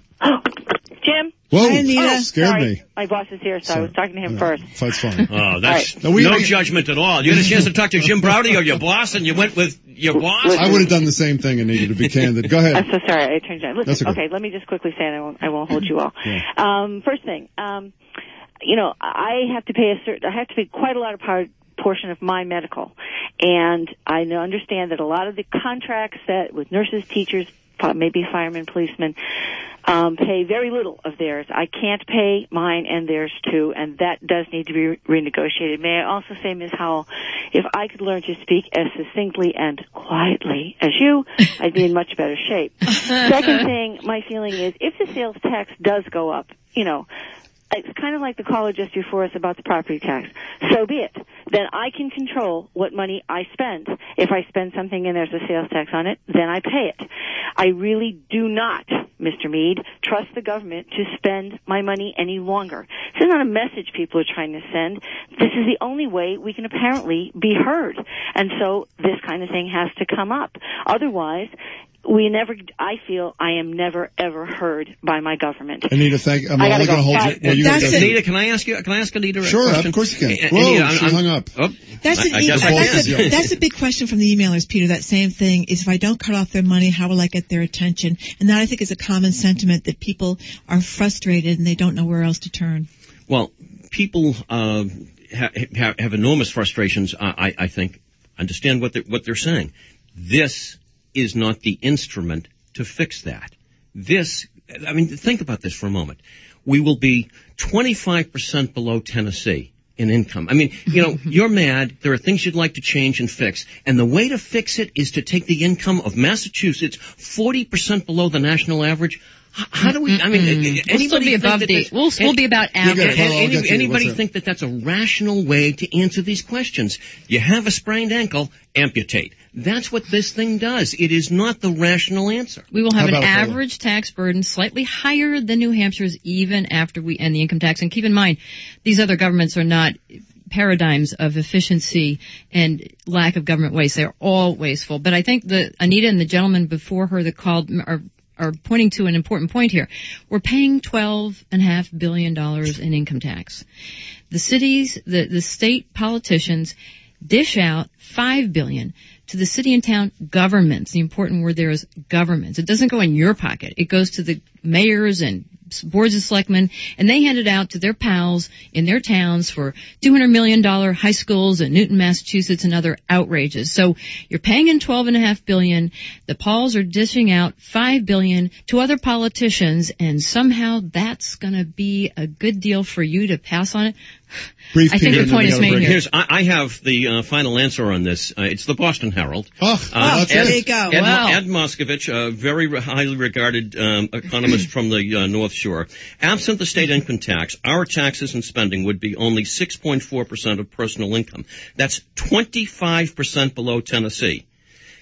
Jim? Whoa, Hi, Anita. scared Sorry, me. my boss is here, so I was talking to him Yeah, first. That's fine. Oh, that's No, we- no we- judgment at all. You had a chance to talk to Jim Browdy or your boss, and you went with your boss? I would have done the same thing, Anita, to be candid. Go ahead. I'm so sorry, I turned you down. Listen, That's okay. okay, let me just quickly say, and I won't, I won't hold you all. Yeah. Um, first thing, um, you know, I have to pay a certain, I have to pay quite a lot of part, portion of my medical, and I know, understand that a lot of the contracts that with nurses, teachers, maybe firemen, policemen, um, pay very little of theirs. I can't pay mine and theirs too, and that does need to be re- renegotiated. May I also say, Miz Howell, if I could learn to speak as succinctly and quietly as you, I'd be in much better shape. Second thing, my feeling is, if the sales tax does go up, you know, it's kind of like the caller just before us about the property tax. So be it. Then I can control what money I spend. If I spend something and there's a sales tax on it, then I pay it. I really do not, Mister Mead, trust the government to spend my money any longer. This is not a message people are trying to send. This is the only way we can apparently be heard. And so this kind of thing has to come up. Otherwise, we never, I feel I am never ever heard by my government. Anita, thank I'm I gotta only going to go. hold Bye. you. Well, you That's were- it. Anita, can I ask you? Can I ask Anita a Sure, question? of course you can. A- Whoa, Anita, I'm- she's I'm- hung up. Oh, That's, I- an I e- guess I that's, can. a, that's a big question from the emailers, Peter. That same thing is, if I don't cut off their money, how will I get their attention? And that, I think, is a common sentiment, that people are frustrated and they don't know where else to turn. Well, people uh, ha- ha- have enormous frustrations. Uh, I, I think understand what they're, what they're saying. This is not the instrument to fix that. This, I mean, think about this for a moment. We will be twenty-five percent below Tennessee in income. I mean, you know, you're mad. There are things you'd like to change and fix. And the way to fix it is to take the income of Massachusetts forty percent below the national average. H- How do we, I mean, We'll anybody still be think above that the, that's- we'll, we'll be about You got average. it, Carl. I'll any- get to you. anybody What's up? think that that's a rational way to answer these questions? You have a sprained ankle, amputate. That's what this thing does. It is not the rational answer. We will have How an about it, Carla? average tax burden slightly higher than New Hampshire's even after we end the income tax. And keep in mind, these other governments are not paradigms of efficiency and lack of government waste. They're all wasteful. But I think that Anita and the gentleman before her that called are are pointing to an important point here. We're paying twelve and a half billion dollars in income tax. The cities, the, the state politicians dish out five billion dollars to the city and town governments. The important word there is governments. It doesn't go in your pocket. It goes to the mayors and boards of selectmen, and they hand it out to their pals in their towns for two hundred million dollars high schools in Newton, Massachusetts, and other outrages. So you're paying in twelve and a half billion dollars. The Pauls are dishing out five billion dollars to other politicians, and somehow that's going to be a good deal for you to pass on it. Brief, I think Peter, the and then point we is gotta made break. here. Here's, I, I have the uh, final answer on this. Uh, it's the Boston Herald. Oh, Uh, that's there it. you go. Ed, Wow. Ed Moskovich, a very re- highly regarded um, economist from the uh, North Shore. Absent the state income tax, our taxes and spending would be only six point four percent of personal income. That's twenty-five percent below Tennessee.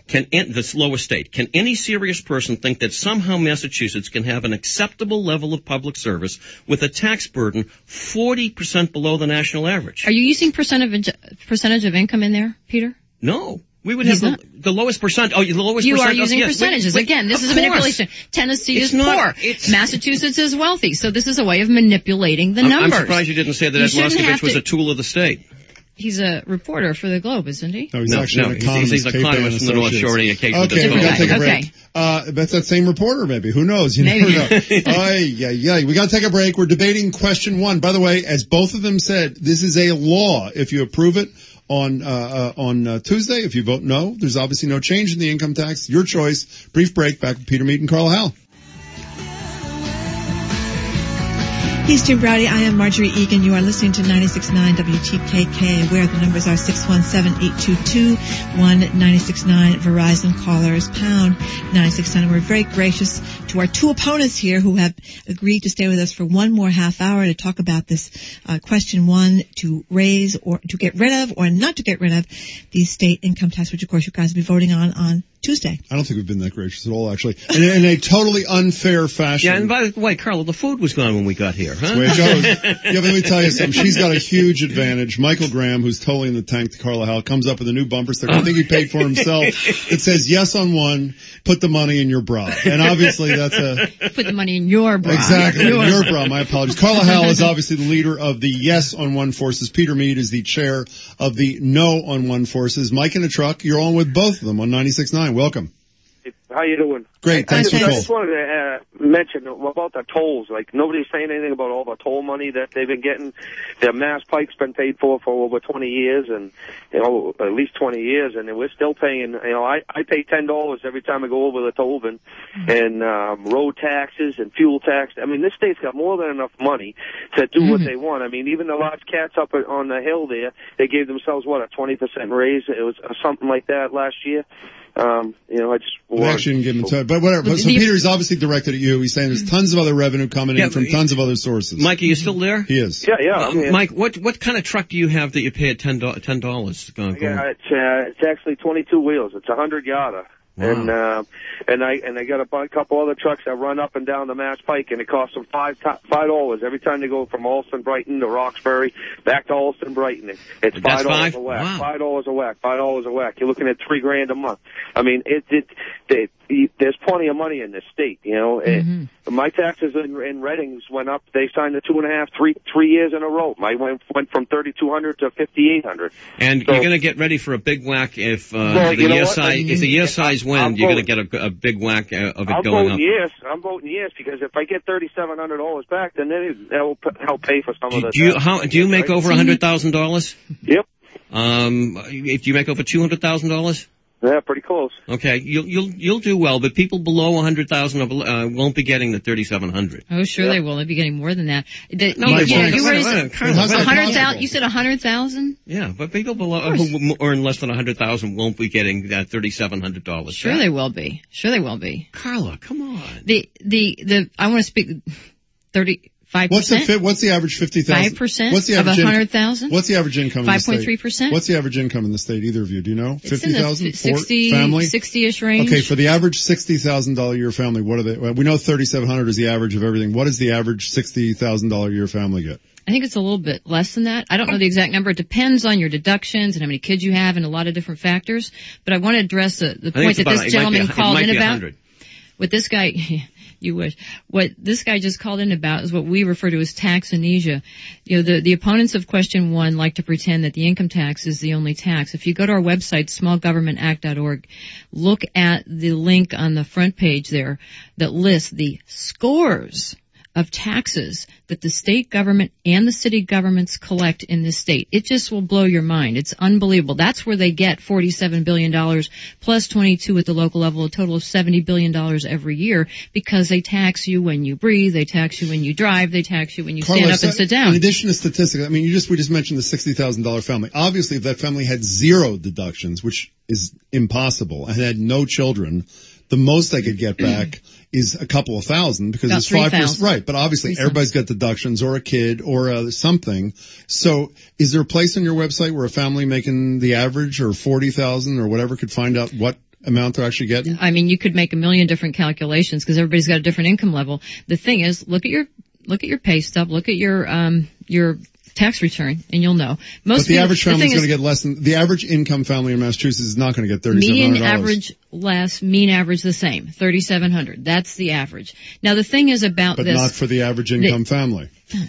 Can, this lowest state, can any serious person think that somehow Massachusetts can have an acceptable level of public service with a tax burden forty percent below the national average? Are you using percentage percentage of income in there, Peter? No. We would He's have the, the lowest percent. Oh, the lowest you percent. You are using of, yes, percentages. wait, wait, Again, this is course. a manipulation. Tennessee it's is not, poor. Massachusetts is wealthy. So this is a way of manipulating the I'm, numbers. I'm surprised you didn't say that Ed Moskovich was a tool of the state. He's a reporter for the Globe, isn't he? No, he's no, actually no, an economist. He's, he's an economist from the North Shore, and he occasionally Okay, does we gotta take a break. Okay. Uh, that's that same reporter, maybe. Who knows? You maybe. never know. Ay, yeah, yeah. We gotta take a break. We're debating question one. By the way, as both of them said, this is a law. If you approve it on, uh, uh on uh, Tuesday, if you vote no, there's obviously no change in the income tax. Your choice. Brief break. Back with Peter Mead and Carl Howell. He's Jim Browdy. I am Marjorie Egan. You are listening to ninety-six point nine W T K K, where the numbers are six one seven, eight two two, one nine six nine. Verizon callers, pound nine six nine. We're very gracious to our two opponents here who have agreed to stay with us for one more half hour to talk about this uh, question one, to raise or to get rid of or not to get rid of the state income tax, which of course you guys will be voting on on Tuesday. I don't think we've been that gracious at all, actually. And in a totally unfair fashion. Yeah, and by the way, Carla, the food was gone when we got here, huh? That's the way it goes. Yeah, but let me tell you something. She's got a huge advantage. Michael Graham, who's totally in the tank to Carla Howell, comes up with a new bumper sticker. I think he paid for himself. It says, yes on one, put the money in your bra. And obviously that's a... Put the money in your bra. Exactly, in your bra. My apologies. Carla Howell is obviously the leader of the yes on one forces. Peter Mead is the chair of the no on one forces. Mike in the truck, you're on with both of them on ninety-six point nine. Welcome. How you doing? Great, I, thanks I just, for I just wanted to uh, mention about the tolls. Like, nobody's saying anything about all the toll money that they've been getting. The Mass Pike's been paid for for over twenty years, and, you know, at least twenty years, and we're still paying, you know, I, I pay ten dollars every time I go over the Tobin, and um, road taxes and fuel tax. I mean, this state's got more than enough money to do mm-hmm. what they want. I mean, even the large cats up on the hill there, they gave themselves, what, a twenty percent raise? It was something like that last year. Um, you know, I just we actually didn't give him time, but whatever. So Peter's obviously directed at you. He's saying there's tons of other revenue coming yeah, in from tons of other sources. Mike, are you still there? He is. Yeah, yeah. Uh, Mike, what what kind of truck do you have that you pay at ten dollars? Yeah, it's uh, it's actually twenty-two wheels. It's a hundred yarder. Wow. And uh, and I and I got a couple other trucks that run up and down the Mass Pike, and it costs them five five dollars every time they go from Alston Brighton to Roxbury back to Alston Brighton. It's five dollars a whack. Wow. Five dollars a whack. Five dollars a whack. You're looking at three grand a month. I mean, it it, it, it there's plenty of money in this state. You know, mm-hmm. it, my taxes in, in Reddings went up. They signed the two and a half, three three years in a row. I went went from thirty two hundred to fifty eight hundred. And so, you're going to get ready for a big whack if uh, well, the year size if the year size win. You're going to get a, a big whack uh, of it I'm going voting up. Yes, I'm voting yes, because if I get thirty-seven hundred dollars back, then that will help pay for some do, of the. Do you how do you make right? over a hundred thousand dollars? Yep. Um, if you make over two hundred thousand dollars. Yeah, pretty close. Okay, you'll you'll you'll do well, but people below a hundred thousand uh, won't be getting the thirty-seven hundred. Oh, sure yeah. they will. They'll be getting more than that. The, no, you, they you, won't. you raised a hundred thousand. You said a hundred thousand. Yeah, but people below who earn less than a hundred thousand won't be getting that thirty-seven hundred dollars. Sure, they will be. Sure, they will be. Carla, come on. The the the I want to speak thirty. Five what's the percent? what's the average fifty thousand? Five percent. What's the average of a hundred thousand? What's the average income? Five point three percent. What's the average income in the state? Either of you, do you know? Fifty thousand. Sixty family. Sixty-ish range. Okay, for the average sixty thousand dollar year family, what are they? Well, we know thirty-seven hundred is the average of everything. What does the average sixty thousand dollar year family get? I think it's a little bit less than that. I don't know the exact number. It depends on your deductions and how many kids you have and a lot of different factors. But I want to address the, the point that this gentleman called in about. What this guy, you wish, what this guy just called in about is what we refer to as tax amnesia. You know, the, the opponents of question one like to pretend that the income tax is the only tax. If you go to our website, small government act dot org, look at the link on the front page there that lists the scores of taxes that the state government and the city governments collect in this state. It just will blow your mind. It's unbelievable. That's where they get forty-seven billion dollars plus twenty-two at the local level, a total of seventy billion dollars every year, because they tax you when you breathe, they tax you when you drive, they tax you when you stand Carla, up and sit down. In addition to statistics, I mean, you just, we just mentioned the sixty thousand dollar family. Obviously, if that family had zero deductions, which is impossible, and had no children, the most they could get back is a couple of thousand, because About it's five percent. three Right, but obviously everybody's got deductions, or a kid, or uh, something. So is there a place on your website where a family making the average, or forty thousand, or whatever, could find out what amount they're actually getting? I mean, you could make a million different calculations because everybody's got a different income level. The thing is, look at your look at your pay stub, look at your um your tax return, and you'll know. Most but the people, average family is is going to get less than the average income family in Massachusetts is not going to get thirty-seven hundred dollars. Median average less, mean average the same, thirty-seven hundred. That's the average. Now the thing is about but this, not for the average income the, family.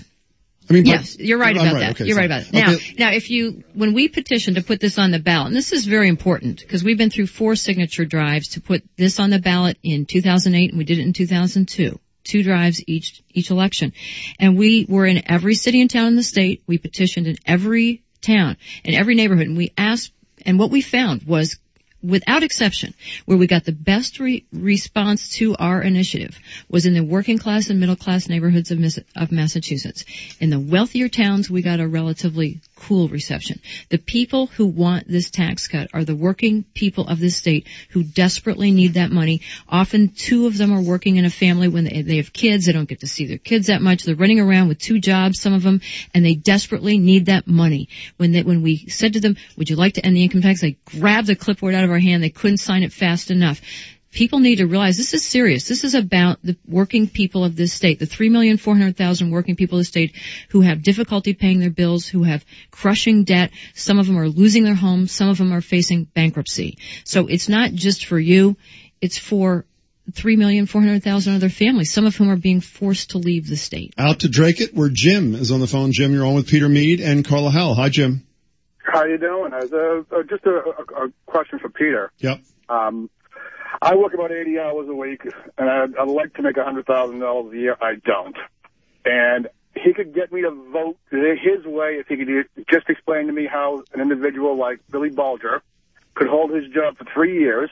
I mean, yes, you're right I'm about right. that. Okay, you're sorry. right about it. Now, okay. now, if you, when we petitioned to put this on the ballot, and this is very important because we've been through four signature drives to put this on the ballot in two thousand eight, and we did it in two thousand two. Two drives each each election, and we were in every city and town in the state. We petitioned in every town, in every neighborhood, and we asked. And what we found was, without exception, where we got the best re- response to our initiative was in the working class and middle class neighborhoods of, Miss- of Massachusetts. In the wealthier towns, we got a relatively cool reception. The people who want this tax cut are the working people of this state who desperately need that money. Often two of them are working in a family when they, they have kids. They don't get to see their kids that much. They're running around with two jobs, some of them, and they desperately need that money. When they, when we said to them, would you like to end the income tax? They grabbed the clipboard out of our hand. They couldn't sign it fast enough. People need to realize this is serious. This is about the working people of this state, the three million four hundred thousand working people of the state who have difficulty paying their bills, who have crushing debt. Some of them are losing their homes. Some of them are facing bankruptcy. So it's not just for you. It's for three million four hundred thousand other families, some of whom are being forced to leave the state. Out to Drake it, where Jim is on the phone. Jim, you're on with Peter Mead and Carla Howell. Hi, Jim. How you doing? As a, uh, just a, a, a question for Peter. Yep. Um, I work about eighty hours a week, and I'd, I'd like to make one hundred thousand dollars a year. I don't. And he could get me to vote his way if he could just explain to me how an individual like Billy Bulger could hold his job for three years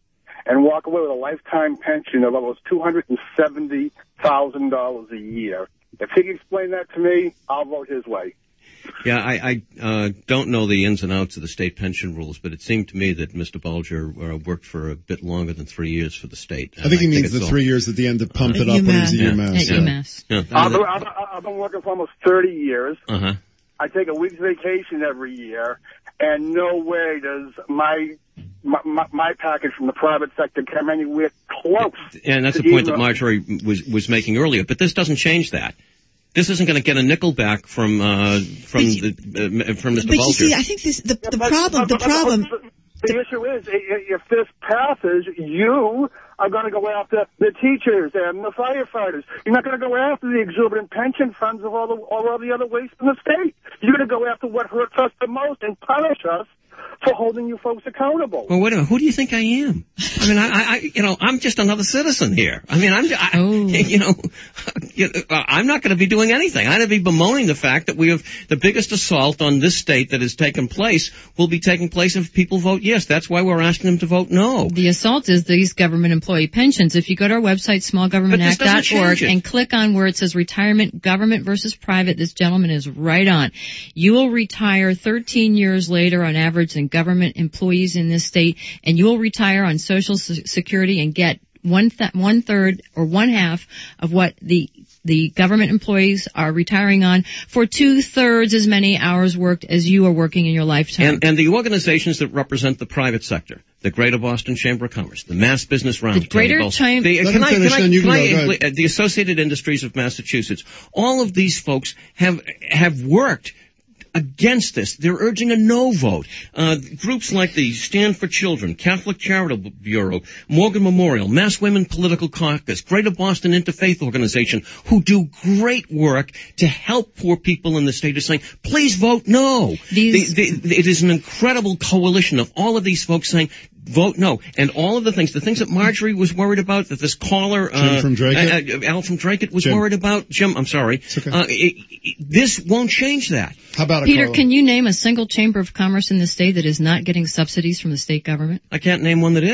and walk away with a lifetime pension of almost two hundred seventy thousand dollars a year. If he can explain that to me, I'll vote his way. Yeah, I, I uh, don't know the ins and outs of the state pension rules, but it seemed to me that Mister Bulger uh, worked for a bit longer than three years for the state. I think he I means think the all... three years at the end to pump uh, it up when he's at yeah. UMass. At Yeah. UMass. Yeah, I've, I mean, I've, I've been working for almost thirty years. uh-huh. I take a week's vacation every year, and no way does my my, my, my package from the private sector come anywhere close. And that's to the point even that Marjorie was was making earlier. But this doesn't change that. This isn't going to get a nickel back from uh, from But the uh, from Mister But Bulger. you see, I think this the, Yeah, the but- problem. The but- but- problem. but The issue is, i- if this passes, you are going to go after the teachers and the firefighters. You're not going to go after the exorbitant pension funds of all the all of the other waste in the state. You're going to go after what hurts us the most and punish us for holding you folks accountable. Well, wait a minute. Who do you think I am? I mean, I, I, you know, I'm just another citizen here. I mean, I'm, I, Oh. you know, you know, I'm not going to be doing anything. I'm going to be bemoaning the fact that we have the biggest assault on this state that has taken place will be taking place if people vote yes. That's why we're asking them to vote no. The assault is these government employee pensions. If you go to our website, small government act dot org, and click on where it says retirement, government versus private, this gentleman is right on. You will retire thirteen years later on average than government employees in this state, and you will retire on Social Security and get one th- one third or one half of what the the government employees are retiring on for two thirds as many hours worked as you are working in your lifetime. And, and the organizations that represent the private sector, the Greater Boston Chamber of Commerce, the Mass Business Roundtable, The Greater Cham- the, Let can him I, finish, can I, then you can can I go. Go include- ahead. the Associated Industries of Massachusetts, all of these folks have have worked against this. They're urging a no vote. Uh, groups like the Stand for Children, Catholic Charitable Bureau, Morgan Memorial, Mass Women Political Caucus, Greater Boston Interfaith Organization, who do great work to help poor people in the state, are saying, please vote no. These- The, the, it is an incredible coalition of all of these folks saying, vote no. And all of the things, the things that Marjorie was worried about, that this caller, Jim uh, from Drake uh, uh, Al from Drake was Jim. worried about, Jim, I'm sorry, okay. uh, it, it, this won't change that. How about it, Peter, Carla? can you name a single chamber of commerce in the state that is not getting subsidies from the state government? I can't name one that is.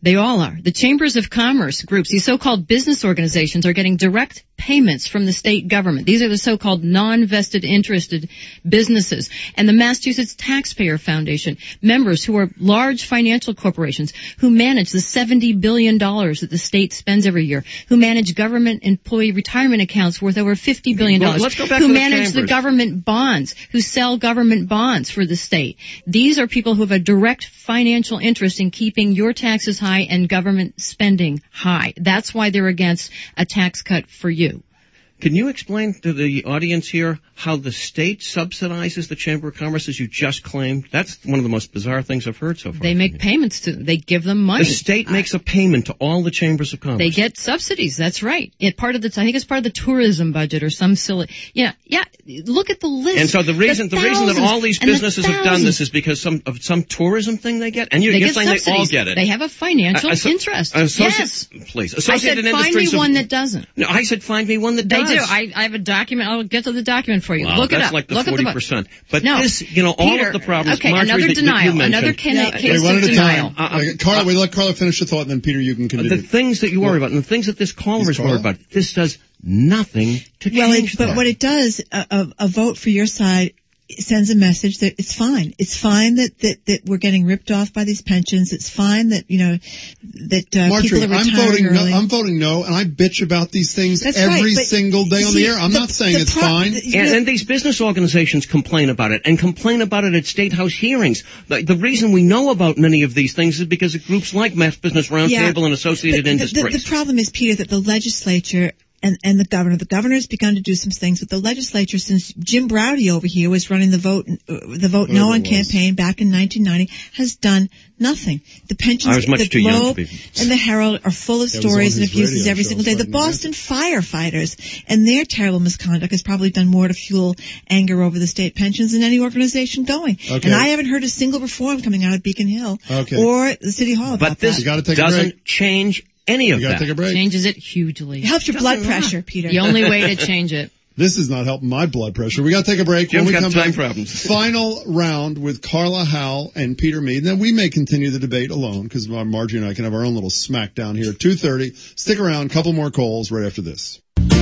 They all are. The chambers of commerce groups, these so-called business organizations, are getting direct payments from the state government. These are the so-called non-vested interested businesses. And the Massachusetts Taxpayer Foundation, members who are large financial corporations who manage the seventy billion dollars that the state spends every year, who manage government employee retirement accounts worth over fifty billion dollars, well, let's go back who to the manage chambers. the government bonds, who sell government bonds for the state. These are people who have a direct financial interest in keeping your taxes high and government spending high. That's why they're against a tax cut for you. Can you explain to the audience here how the state subsidizes the Chamber of Commerce, as you just claimed? That's one of the most bizarre things I've heard so far. They make payments to them. They give them money. The state makes a payment to all the chambers of commerce. They get subsidies. That's right. It part of the. I think it's part of the tourism budget or some silly. Yeah, yeah. Look at the list. And so the reason the the reason that all these businesses the have done this is because some of some tourism thing they get, and you're, they you're get saying subsidies. they all get it. They have a financial Uh, so- interest. associ- yes, please. I said Associated find me Industries of- one that doesn't. No, I said find me one that They does. do. I, I have a document. I'll get to the document for you. Wow, Look that's it up. like the Look forty at the percent. But no, this, you know, all Peter, of the problems. Okay, Marjorie, another that, denial. that you mentioned, Another can- Yeah, case Wait, one of at a denial. time. Uh, uh, Okay, Carla, we let Carla finish the thought, and then Peter, you can continue. the things that you worry about and the things that this caller Is is worried Carla? about, this does nothing to Well, change it, but that. what it does, a, a, a vote for your side sends a message that it's fine. It's fine that, that, that we're getting ripped off by these pensions. It's fine that, you know, that uh, Marjorie, people are I'm retiring voting early. no, I'm voting no, and I bitch about these things That's every right, but single day on see, the air. I'm the- not saying the it's pro- fine. the- And, and these business organizations complain about it, and complain about it at State House hearings. The, the reason we know about many of these things is because of groups like Mass Business Roundtable Yeah, and Associated the, the, Industries. The, the problem is, Peter, that the legislature and, and the governor, the governor's begun to do some things, but the legislature, since Jim Browdy over here was running the vote, uh, the vote Whatever no on it was. campaign back in nineteen ninety, has done nothing. The pensions, I was much the too young to Globe be- and the Herald are full of That was on stories and his abuses radio every show single day. The fighting against Boston firefighters and their terrible misconduct has probably done more to fuel anger over the state pensions than any organization going. Okay. And I haven't heard a single reform coming out of Beacon Hill Okay. or the City Hall about but this that. You gotta take a doesn't break. change any of You gotta that. take a break. Changes it hugely. It helps your blood pressure, Peter. The only way to change it. This is not helping my blood pressure. We got to take a break. Jim's when we got come time back, problems. Final round with Carla Howell and Peter Mead. Then we may continue the debate alone because Margie and I can have our own little smackdown here. two thirty. Stick around. Couple more calls right after this.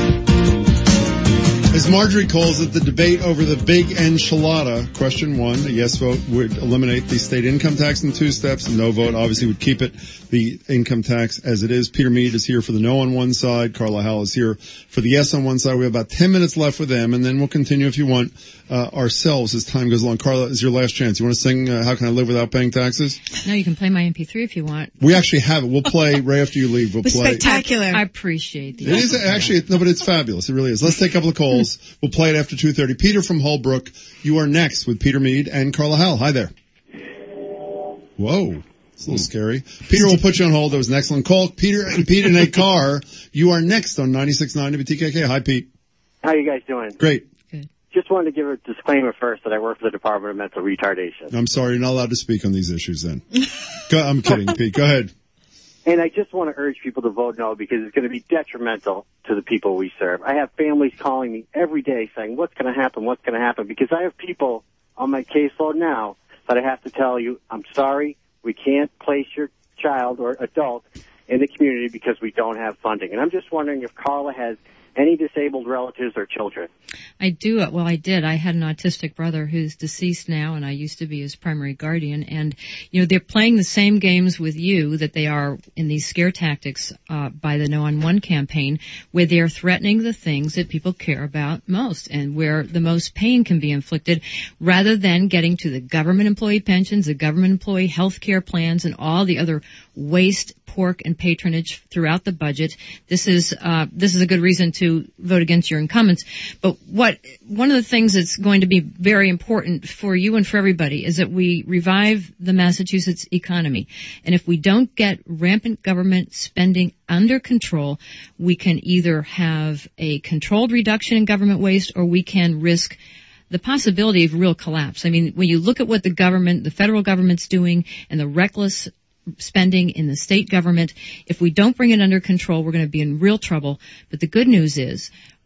As Marjorie calls it, the debate over the big enchilada. Question one, a yes vote would eliminate the state income tax in two steps. A no vote obviously would keep it, the income tax as it is. Peter Mead is here for the no on one side. Carla Howell is here for the yes on one side. We have about ten minutes left with them, and then we'll continue if you want uh, ourselves as time goes along. Carla, is your last chance. You want to sing uh, How Can I Live Without Paying Taxes? No, you can play my M P three if you want. We actually have it. We'll play right after you leave. We'll It was play. spectacular. I appreciate the It is offer. actually, no, but it's fabulous. It really is. Let's take a couple of calls. We'll play it after two thirty. Peter from Holbrook, you are next with Peter Mead and Carla Howell. Hi there. Whoa. It's a little scary. Peter, we'll put you on hold. That was an excellent call. Peter and Pete in a car. You are next on ninety-six point nine W T K K. Hi, Pete. How you guys doing? Great. Just wanted to give a disclaimer first that I work for the Department of Mental Retardation. I'm sorry, you're not allowed to speak on these issues then. Go, I'm kidding, Pete. Go ahead. And I just want to urge people to vote no because it's going to be detrimental to the people we serve. I have families calling me every day saying, what's going to happen, what's going to happen? Because I have people on my caseload now that I have to tell you, I'm sorry, we can't place your child or adult in the community because we don't have funding. And I'm just wondering if Carla has any disabled relatives or children. I do. Well, I did. I had an autistic brother who's deceased now, and I used to be his primary guardian. And, you know, they're playing the same games with you that they are in these scare tactics uh, by the No on One campaign, where they're threatening the things that people care about most and where the most pain can be inflicted, rather than getting to the government employee pensions, the government employee health care plans, and all the other waste, pork, and patronage throughout the budget. This is uh, this is a good reason to vote against your incumbents. But what one of the things that's going to be very important for you and for everybody is that we revive the Massachusetts economy. And if we don't get rampant government spending under control, we can either have a controlled reduction in government waste, or we can risk the possibility of real collapse. I mean, when you look at what the government, the federal government's doing, and the reckless spending in the state government, if we don't bring it under control, we're going to be in real trouble. But the good news is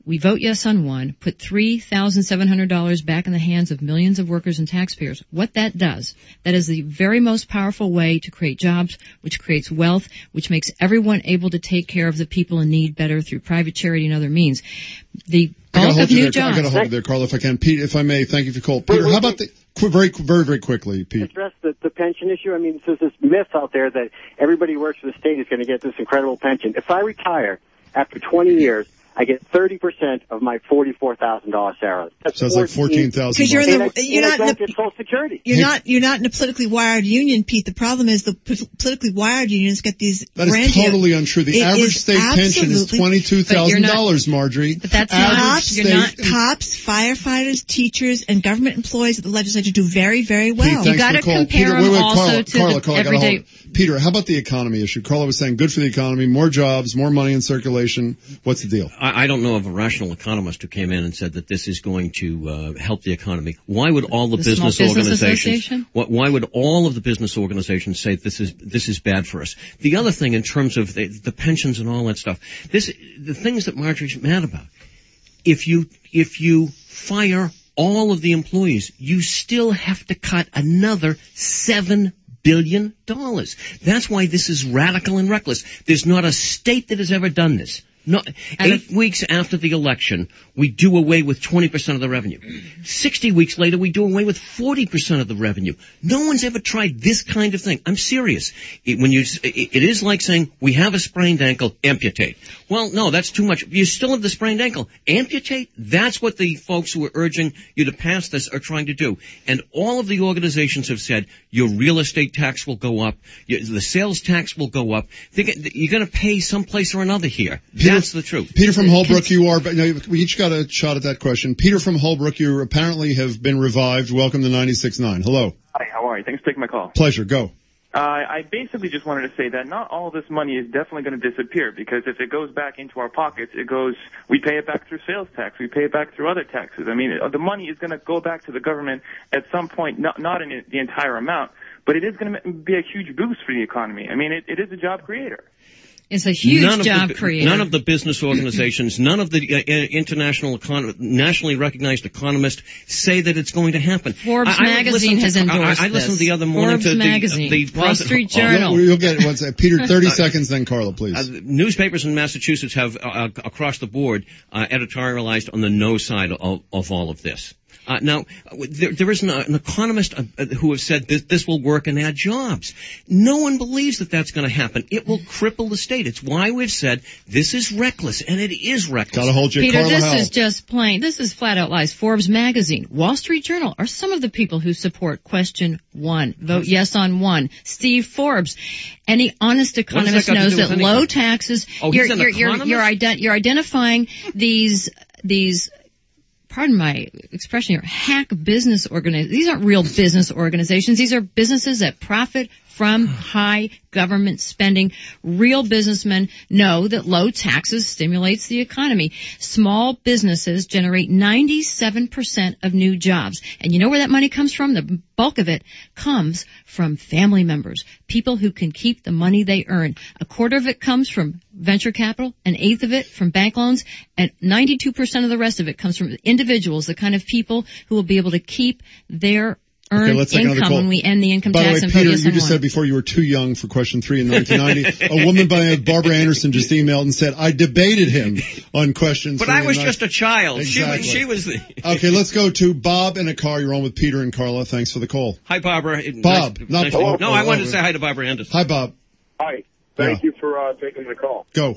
we vote yes on one, put three thousand seven hundred dollars back in the hands of millions of workers and taxpayers. What that does, that is the very most powerful way to create jobs, which creates wealth, which makes everyone able to take care of the people in need better through private charity and other means. The bulk of new jobs. I got to hold you there, Carla, if I can. Pete, if I may, thank you for calling. Peter, how about the, very, very, very quickly, Pete. Address the, the pension issue. I mean, there's this myth out there that everybody who works for the state is going to get this incredible pension. If I retire after twenty years, I get thirty percent of my forty-four thousand dollars salary. That's so it's like fourteen thousand dollars. Because you're in the, I, you're not I in get the, Social Security. You're not, you're not in a politically wired union, Pete. The problem is the p- politically wired unions get these. That is totally untrue. The it average state pension is twenty-two thousand dollars, Marjorie. But that's average not, cops, you're not, cops, firefighters, teachers, and government employees at the legislature do very, very well. Pete, you got to compare Peter, them wait, wait, also Carla, to Carla, the Carla, everyday. Peter, how about the economy issue? Carla was saying good for the economy, more jobs, more money in circulation. What's the deal? I, I don't know of a rational economist who came in and said that this is going to uh, help the economy. Why would all the, The business, Small Business organizations? Association? Why, why would all of the business organizations say this is this is bad for us? The other thing, in terms of the, the pensions and all that stuff, this the things that Marjorie's mad about. If you if you fire all of the employees, you still have to cut another seven billion dollars. That's why this is radical and reckless. There's not a state that has ever done this. No, eight weeks after the election, we do away with twenty percent of the revenue. Sixty weeks later, we do away with forty percent of the revenue. No one's ever tried this kind of thing. I'm serious. It, when you, it, it is like saying, we have a sprained ankle, amputate. Well, no, that's too much. You still have the sprained ankle. Amputate? That's what the folks who are urging you to pass this are trying to do. And all of the organizations have said, your real estate tax will go up, your, the sales tax will go up. They're, you're going to pay someplace or another here. Peter, That's the truth. Peter from Holbrook, you are, but no, we each got a shot at that question. Peter from Holbrook, you apparently have been revived. Welcome to ninety-six point nine. Hello. Hi, how are you? Thanks for taking my call. Pleasure. Go. Uh, I basically just wanted to say that not all this money is definitely going to disappear, because if it goes back into our pockets, it goes, we pay it back through sales tax, we pay it back through other taxes. I mean, it, the money is going to go back to the government at some point, not, not in the entire amount, but it is going to be a huge boost for the economy. I mean, it, it is a job creator. It's a huge none job the, creator. None of the business organizations, none of the uh, international, econ- nationally recognized economists say that it's going to happen. Forbes I, I magazine has to, endorsed I, I listened the other morning Forbes to the, magazine, the Wall Street Journal. Oh, you'll, you'll get it once. Peter, thirty seconds, then Carla, please. Uh, newspapers in Massachusetts have, uh, across the board, uh, editorialized on the no side of, of all of this. Uh, now, there, there isn't an economist uh, who has said this, this will work and add jobs. No one believes that that's going to happen. It will cripple the state. It's why we've said this is reckless, and it is reckless. Gotta hold you, Peter, Carla this Howell. is just plain, this is flat out lies. Forbes magazine, Wall Street Journal are some of the people who support question one. Vote yes on one. Steve Forbes. Any honest economist got to knows do with that anything? low taxes, Oh, you're, he's an you're, you're, economist? you're, ident- you're identifying these, these, pardon my expression here, hack business organizations. These aren't real business organizations. These are businesses that profit from high government spending. Real businessmen know that low taxes stimulates the economy. Small businesses generate ninety-seven percent of new jobs. And you know where that money comes from? The bulk of it comes from family members, people who can keep the money they earn. A quarter of it comes from venture capital, an eighth of it from bank loans, and ninety-two percent of the rest of it comes from individuals, the kind of people who will be able to keep their earned Okay, let's take another income call. when we end the income By the tax way, and Peter, vote yes you on just one. said before you were too young for question three in nineteen ninety. A woman by the name of Barbara Anderson just emailed and said, I debated him on questions. But three I and was nine. just a child. Exactly. She was, she was the... Okay, let's go to Bob in a car. You're on with Peter and Carla. Thanks for the call. Hi, Barbara. Bob, Nice, not nice Paul. No, I wanted Oh, to say hi to Barbara Anderson. Hi, Bob. Hi. Thank Yeah. you for uh, taking the call. Go.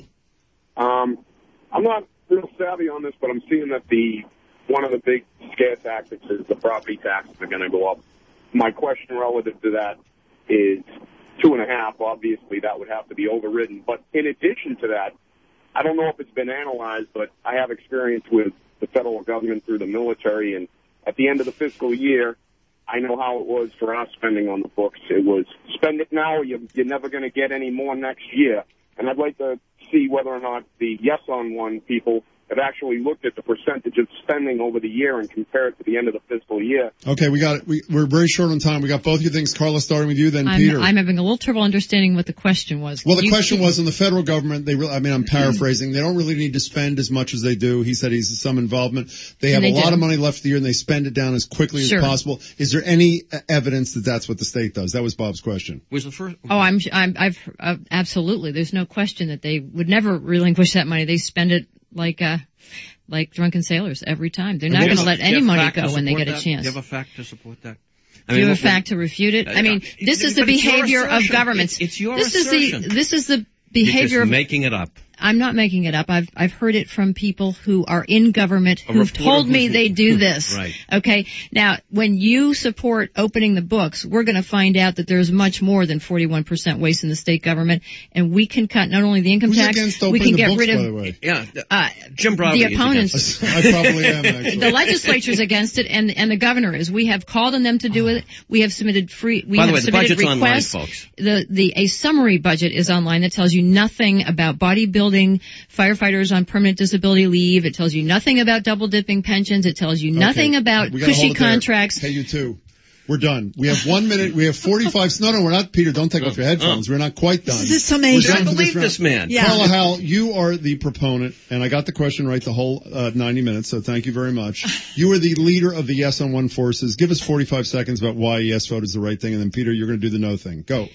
Um, I'm not real savvy on this, but I'm seeing that the one of the big scare tactics is the property taxes are going to go up. My question relative to that is two and a half. Obviously, that would have to be overridden. But in addition to that, I don't know if it's been analyzed, but I have experience with the federal government through the military. And at the end of the fiscal year, I know how it was for our spending on the books. It was spend it now, or you're, you're never going to get any more next year. And I'd like to see whether or not the yes on one people have actually looked at the percentages spending over the year and compare it to the end of the fiscal year. Okay, we got it. We, we're very short on time. We got both your things. Carla, starting with you, then I'm, Peter. I'm having a little trouble understanding what the question was. Well, the You- question was in the federal government, they really, I mean, I'm paraphrasing, they don't really need to spend as much as they do. He said he's some involvement. They have And a they lot do. of money left for the year and they spend it down as quickly Sure. as possible. Is there any uh, evidence that that's what the state does? That was Bob's question. Was the first? Oh, I'm, I'm, I've, uh, absolutely. There's no question that they would never relinquish that money. They spend it like, uh, like drunken sailors every time. They're not going to let any money go when they get a chance. Do you have a fact to support that? I Do you mean, have a what- fact to refute it? I mean, Uh, this is the but it's your behavior of assertion. governments. It's, it's your this assertion. is the, this is the You're behavior just of, making it up. I'm not making it up. I've, I've heard it from people who are in government A who've reporter told me who's- they do this. Right. Okay. Now, when you support opening the books, we're going to find out that there's much more than forty-one percent waste in the state government, and we can cut not only the income Who's tax, against we opening can the get books, rid by of the way? Yeah. uh, Jim Browder the is opponents. against I probably am, actually. The legislature's against it, and and the governor is. We have called on them to do it. We have submitted free. We By the have way, the submitted budget's online, requests. folks. The the a summary budget is online that tells you nothing about bodybuilding firefighters on permanent disability leave. It tells you nothing about double dipping pensions. It tells you nothing Okay. about We gotta cushy hold it there. contracts. Hey, you too. We're done. We have one minute. We have forty-five. No, no, we're not. Peter, don't take off your headphones. We're not quite done. This is We're summation. done I for believe round. this man. Yeah. Carla Howell, you are the proponent, and I got the question right the whole uh, ninety minutes, so thank you very much. You are the leader of the Yes on One forces. Give us forty-five seconds about why a yes vote is the right thing, and then, Peter, you're going to do the no thing. Go.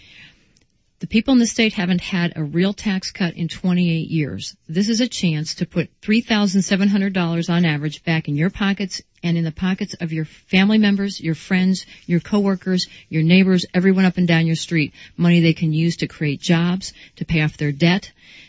The people in the state haven't had a real tax cut in twenty-eight years. This is a chance to put three thousand seven hundred dollars on average back in your pockets and in the pockets of your family members, your friends, your coworkers, your neighbors, everyone up and down your street. Money they can use to create jobs, to pay off their debt,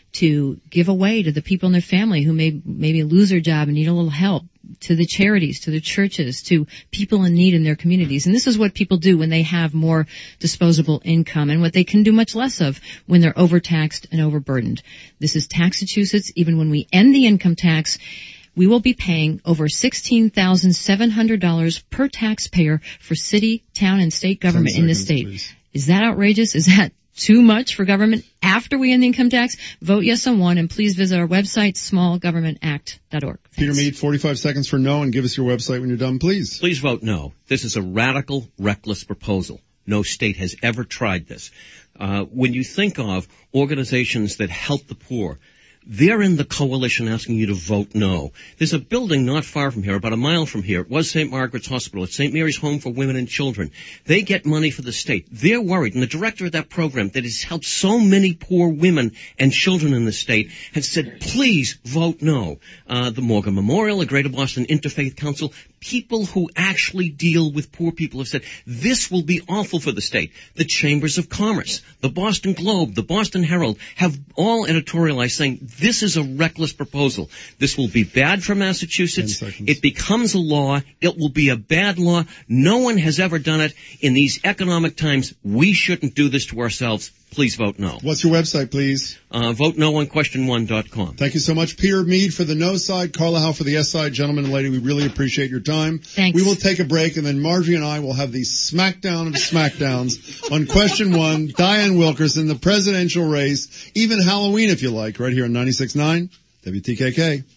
to give away to the people in their family who may maybe lose their job and need a little help, to the charities, to the churches, to people in need in their communities. And this is what people do when they have more disposable income and what they can do much less of when they're overtaxed and overburdened. This is Taxachusetts. Even when we end the income tax, we will be paying over sixteen thousand seven hundred dollars per taxpayer for city, town, and state government in this seconds, state. please. Is that outrageous? Is that too much for government after we end the income tax? Vote yes on one, and please visit our website, small government act dot org. Peter Mead, forty-five seconds for no, and give us your website when you're done, please. Please vote no. This is a radical, reckless proposal. No state has ever tried this. Uh, when you think of organizations that help the poor, they're in the coalition asking you to vote no. There's a building not far from here, about a mile from here. It was Saint Margaret's Hospital. It's Saint Mary's Home for Women and Children. They get money for the state. They're worried, and the director of that program that has helped so many poor women and children in the state has said, please vote no. Uh, the Morgan Memorial, the Greater Boston Interfaith Council, people who actually deal with poor people have said, this will be awful for the state. The Chambers of Commerce, the Boston Globe, the Boston Herald have all editorialized saying, this is a reckless proposal. This will be bad for Massachusetts. It becomes a law. It will be a bad law. No one has ever done it. In these economic times, we shouldn't do this to ourselves. Please vote no. What's your website, please? Uh, vote no on question one dot com. Thank you so much. Peter Mead for the no side, Carla Howe for the yes side. Gentlemen and lady, we really appreciate your time. Thanks. We will take a break, and then Marjorie and I will have the smackdown of smackdowns on question one, Diane Wilkerson, the presidential race, even Halloween if you like, right here on ninety-six point nine W T K K.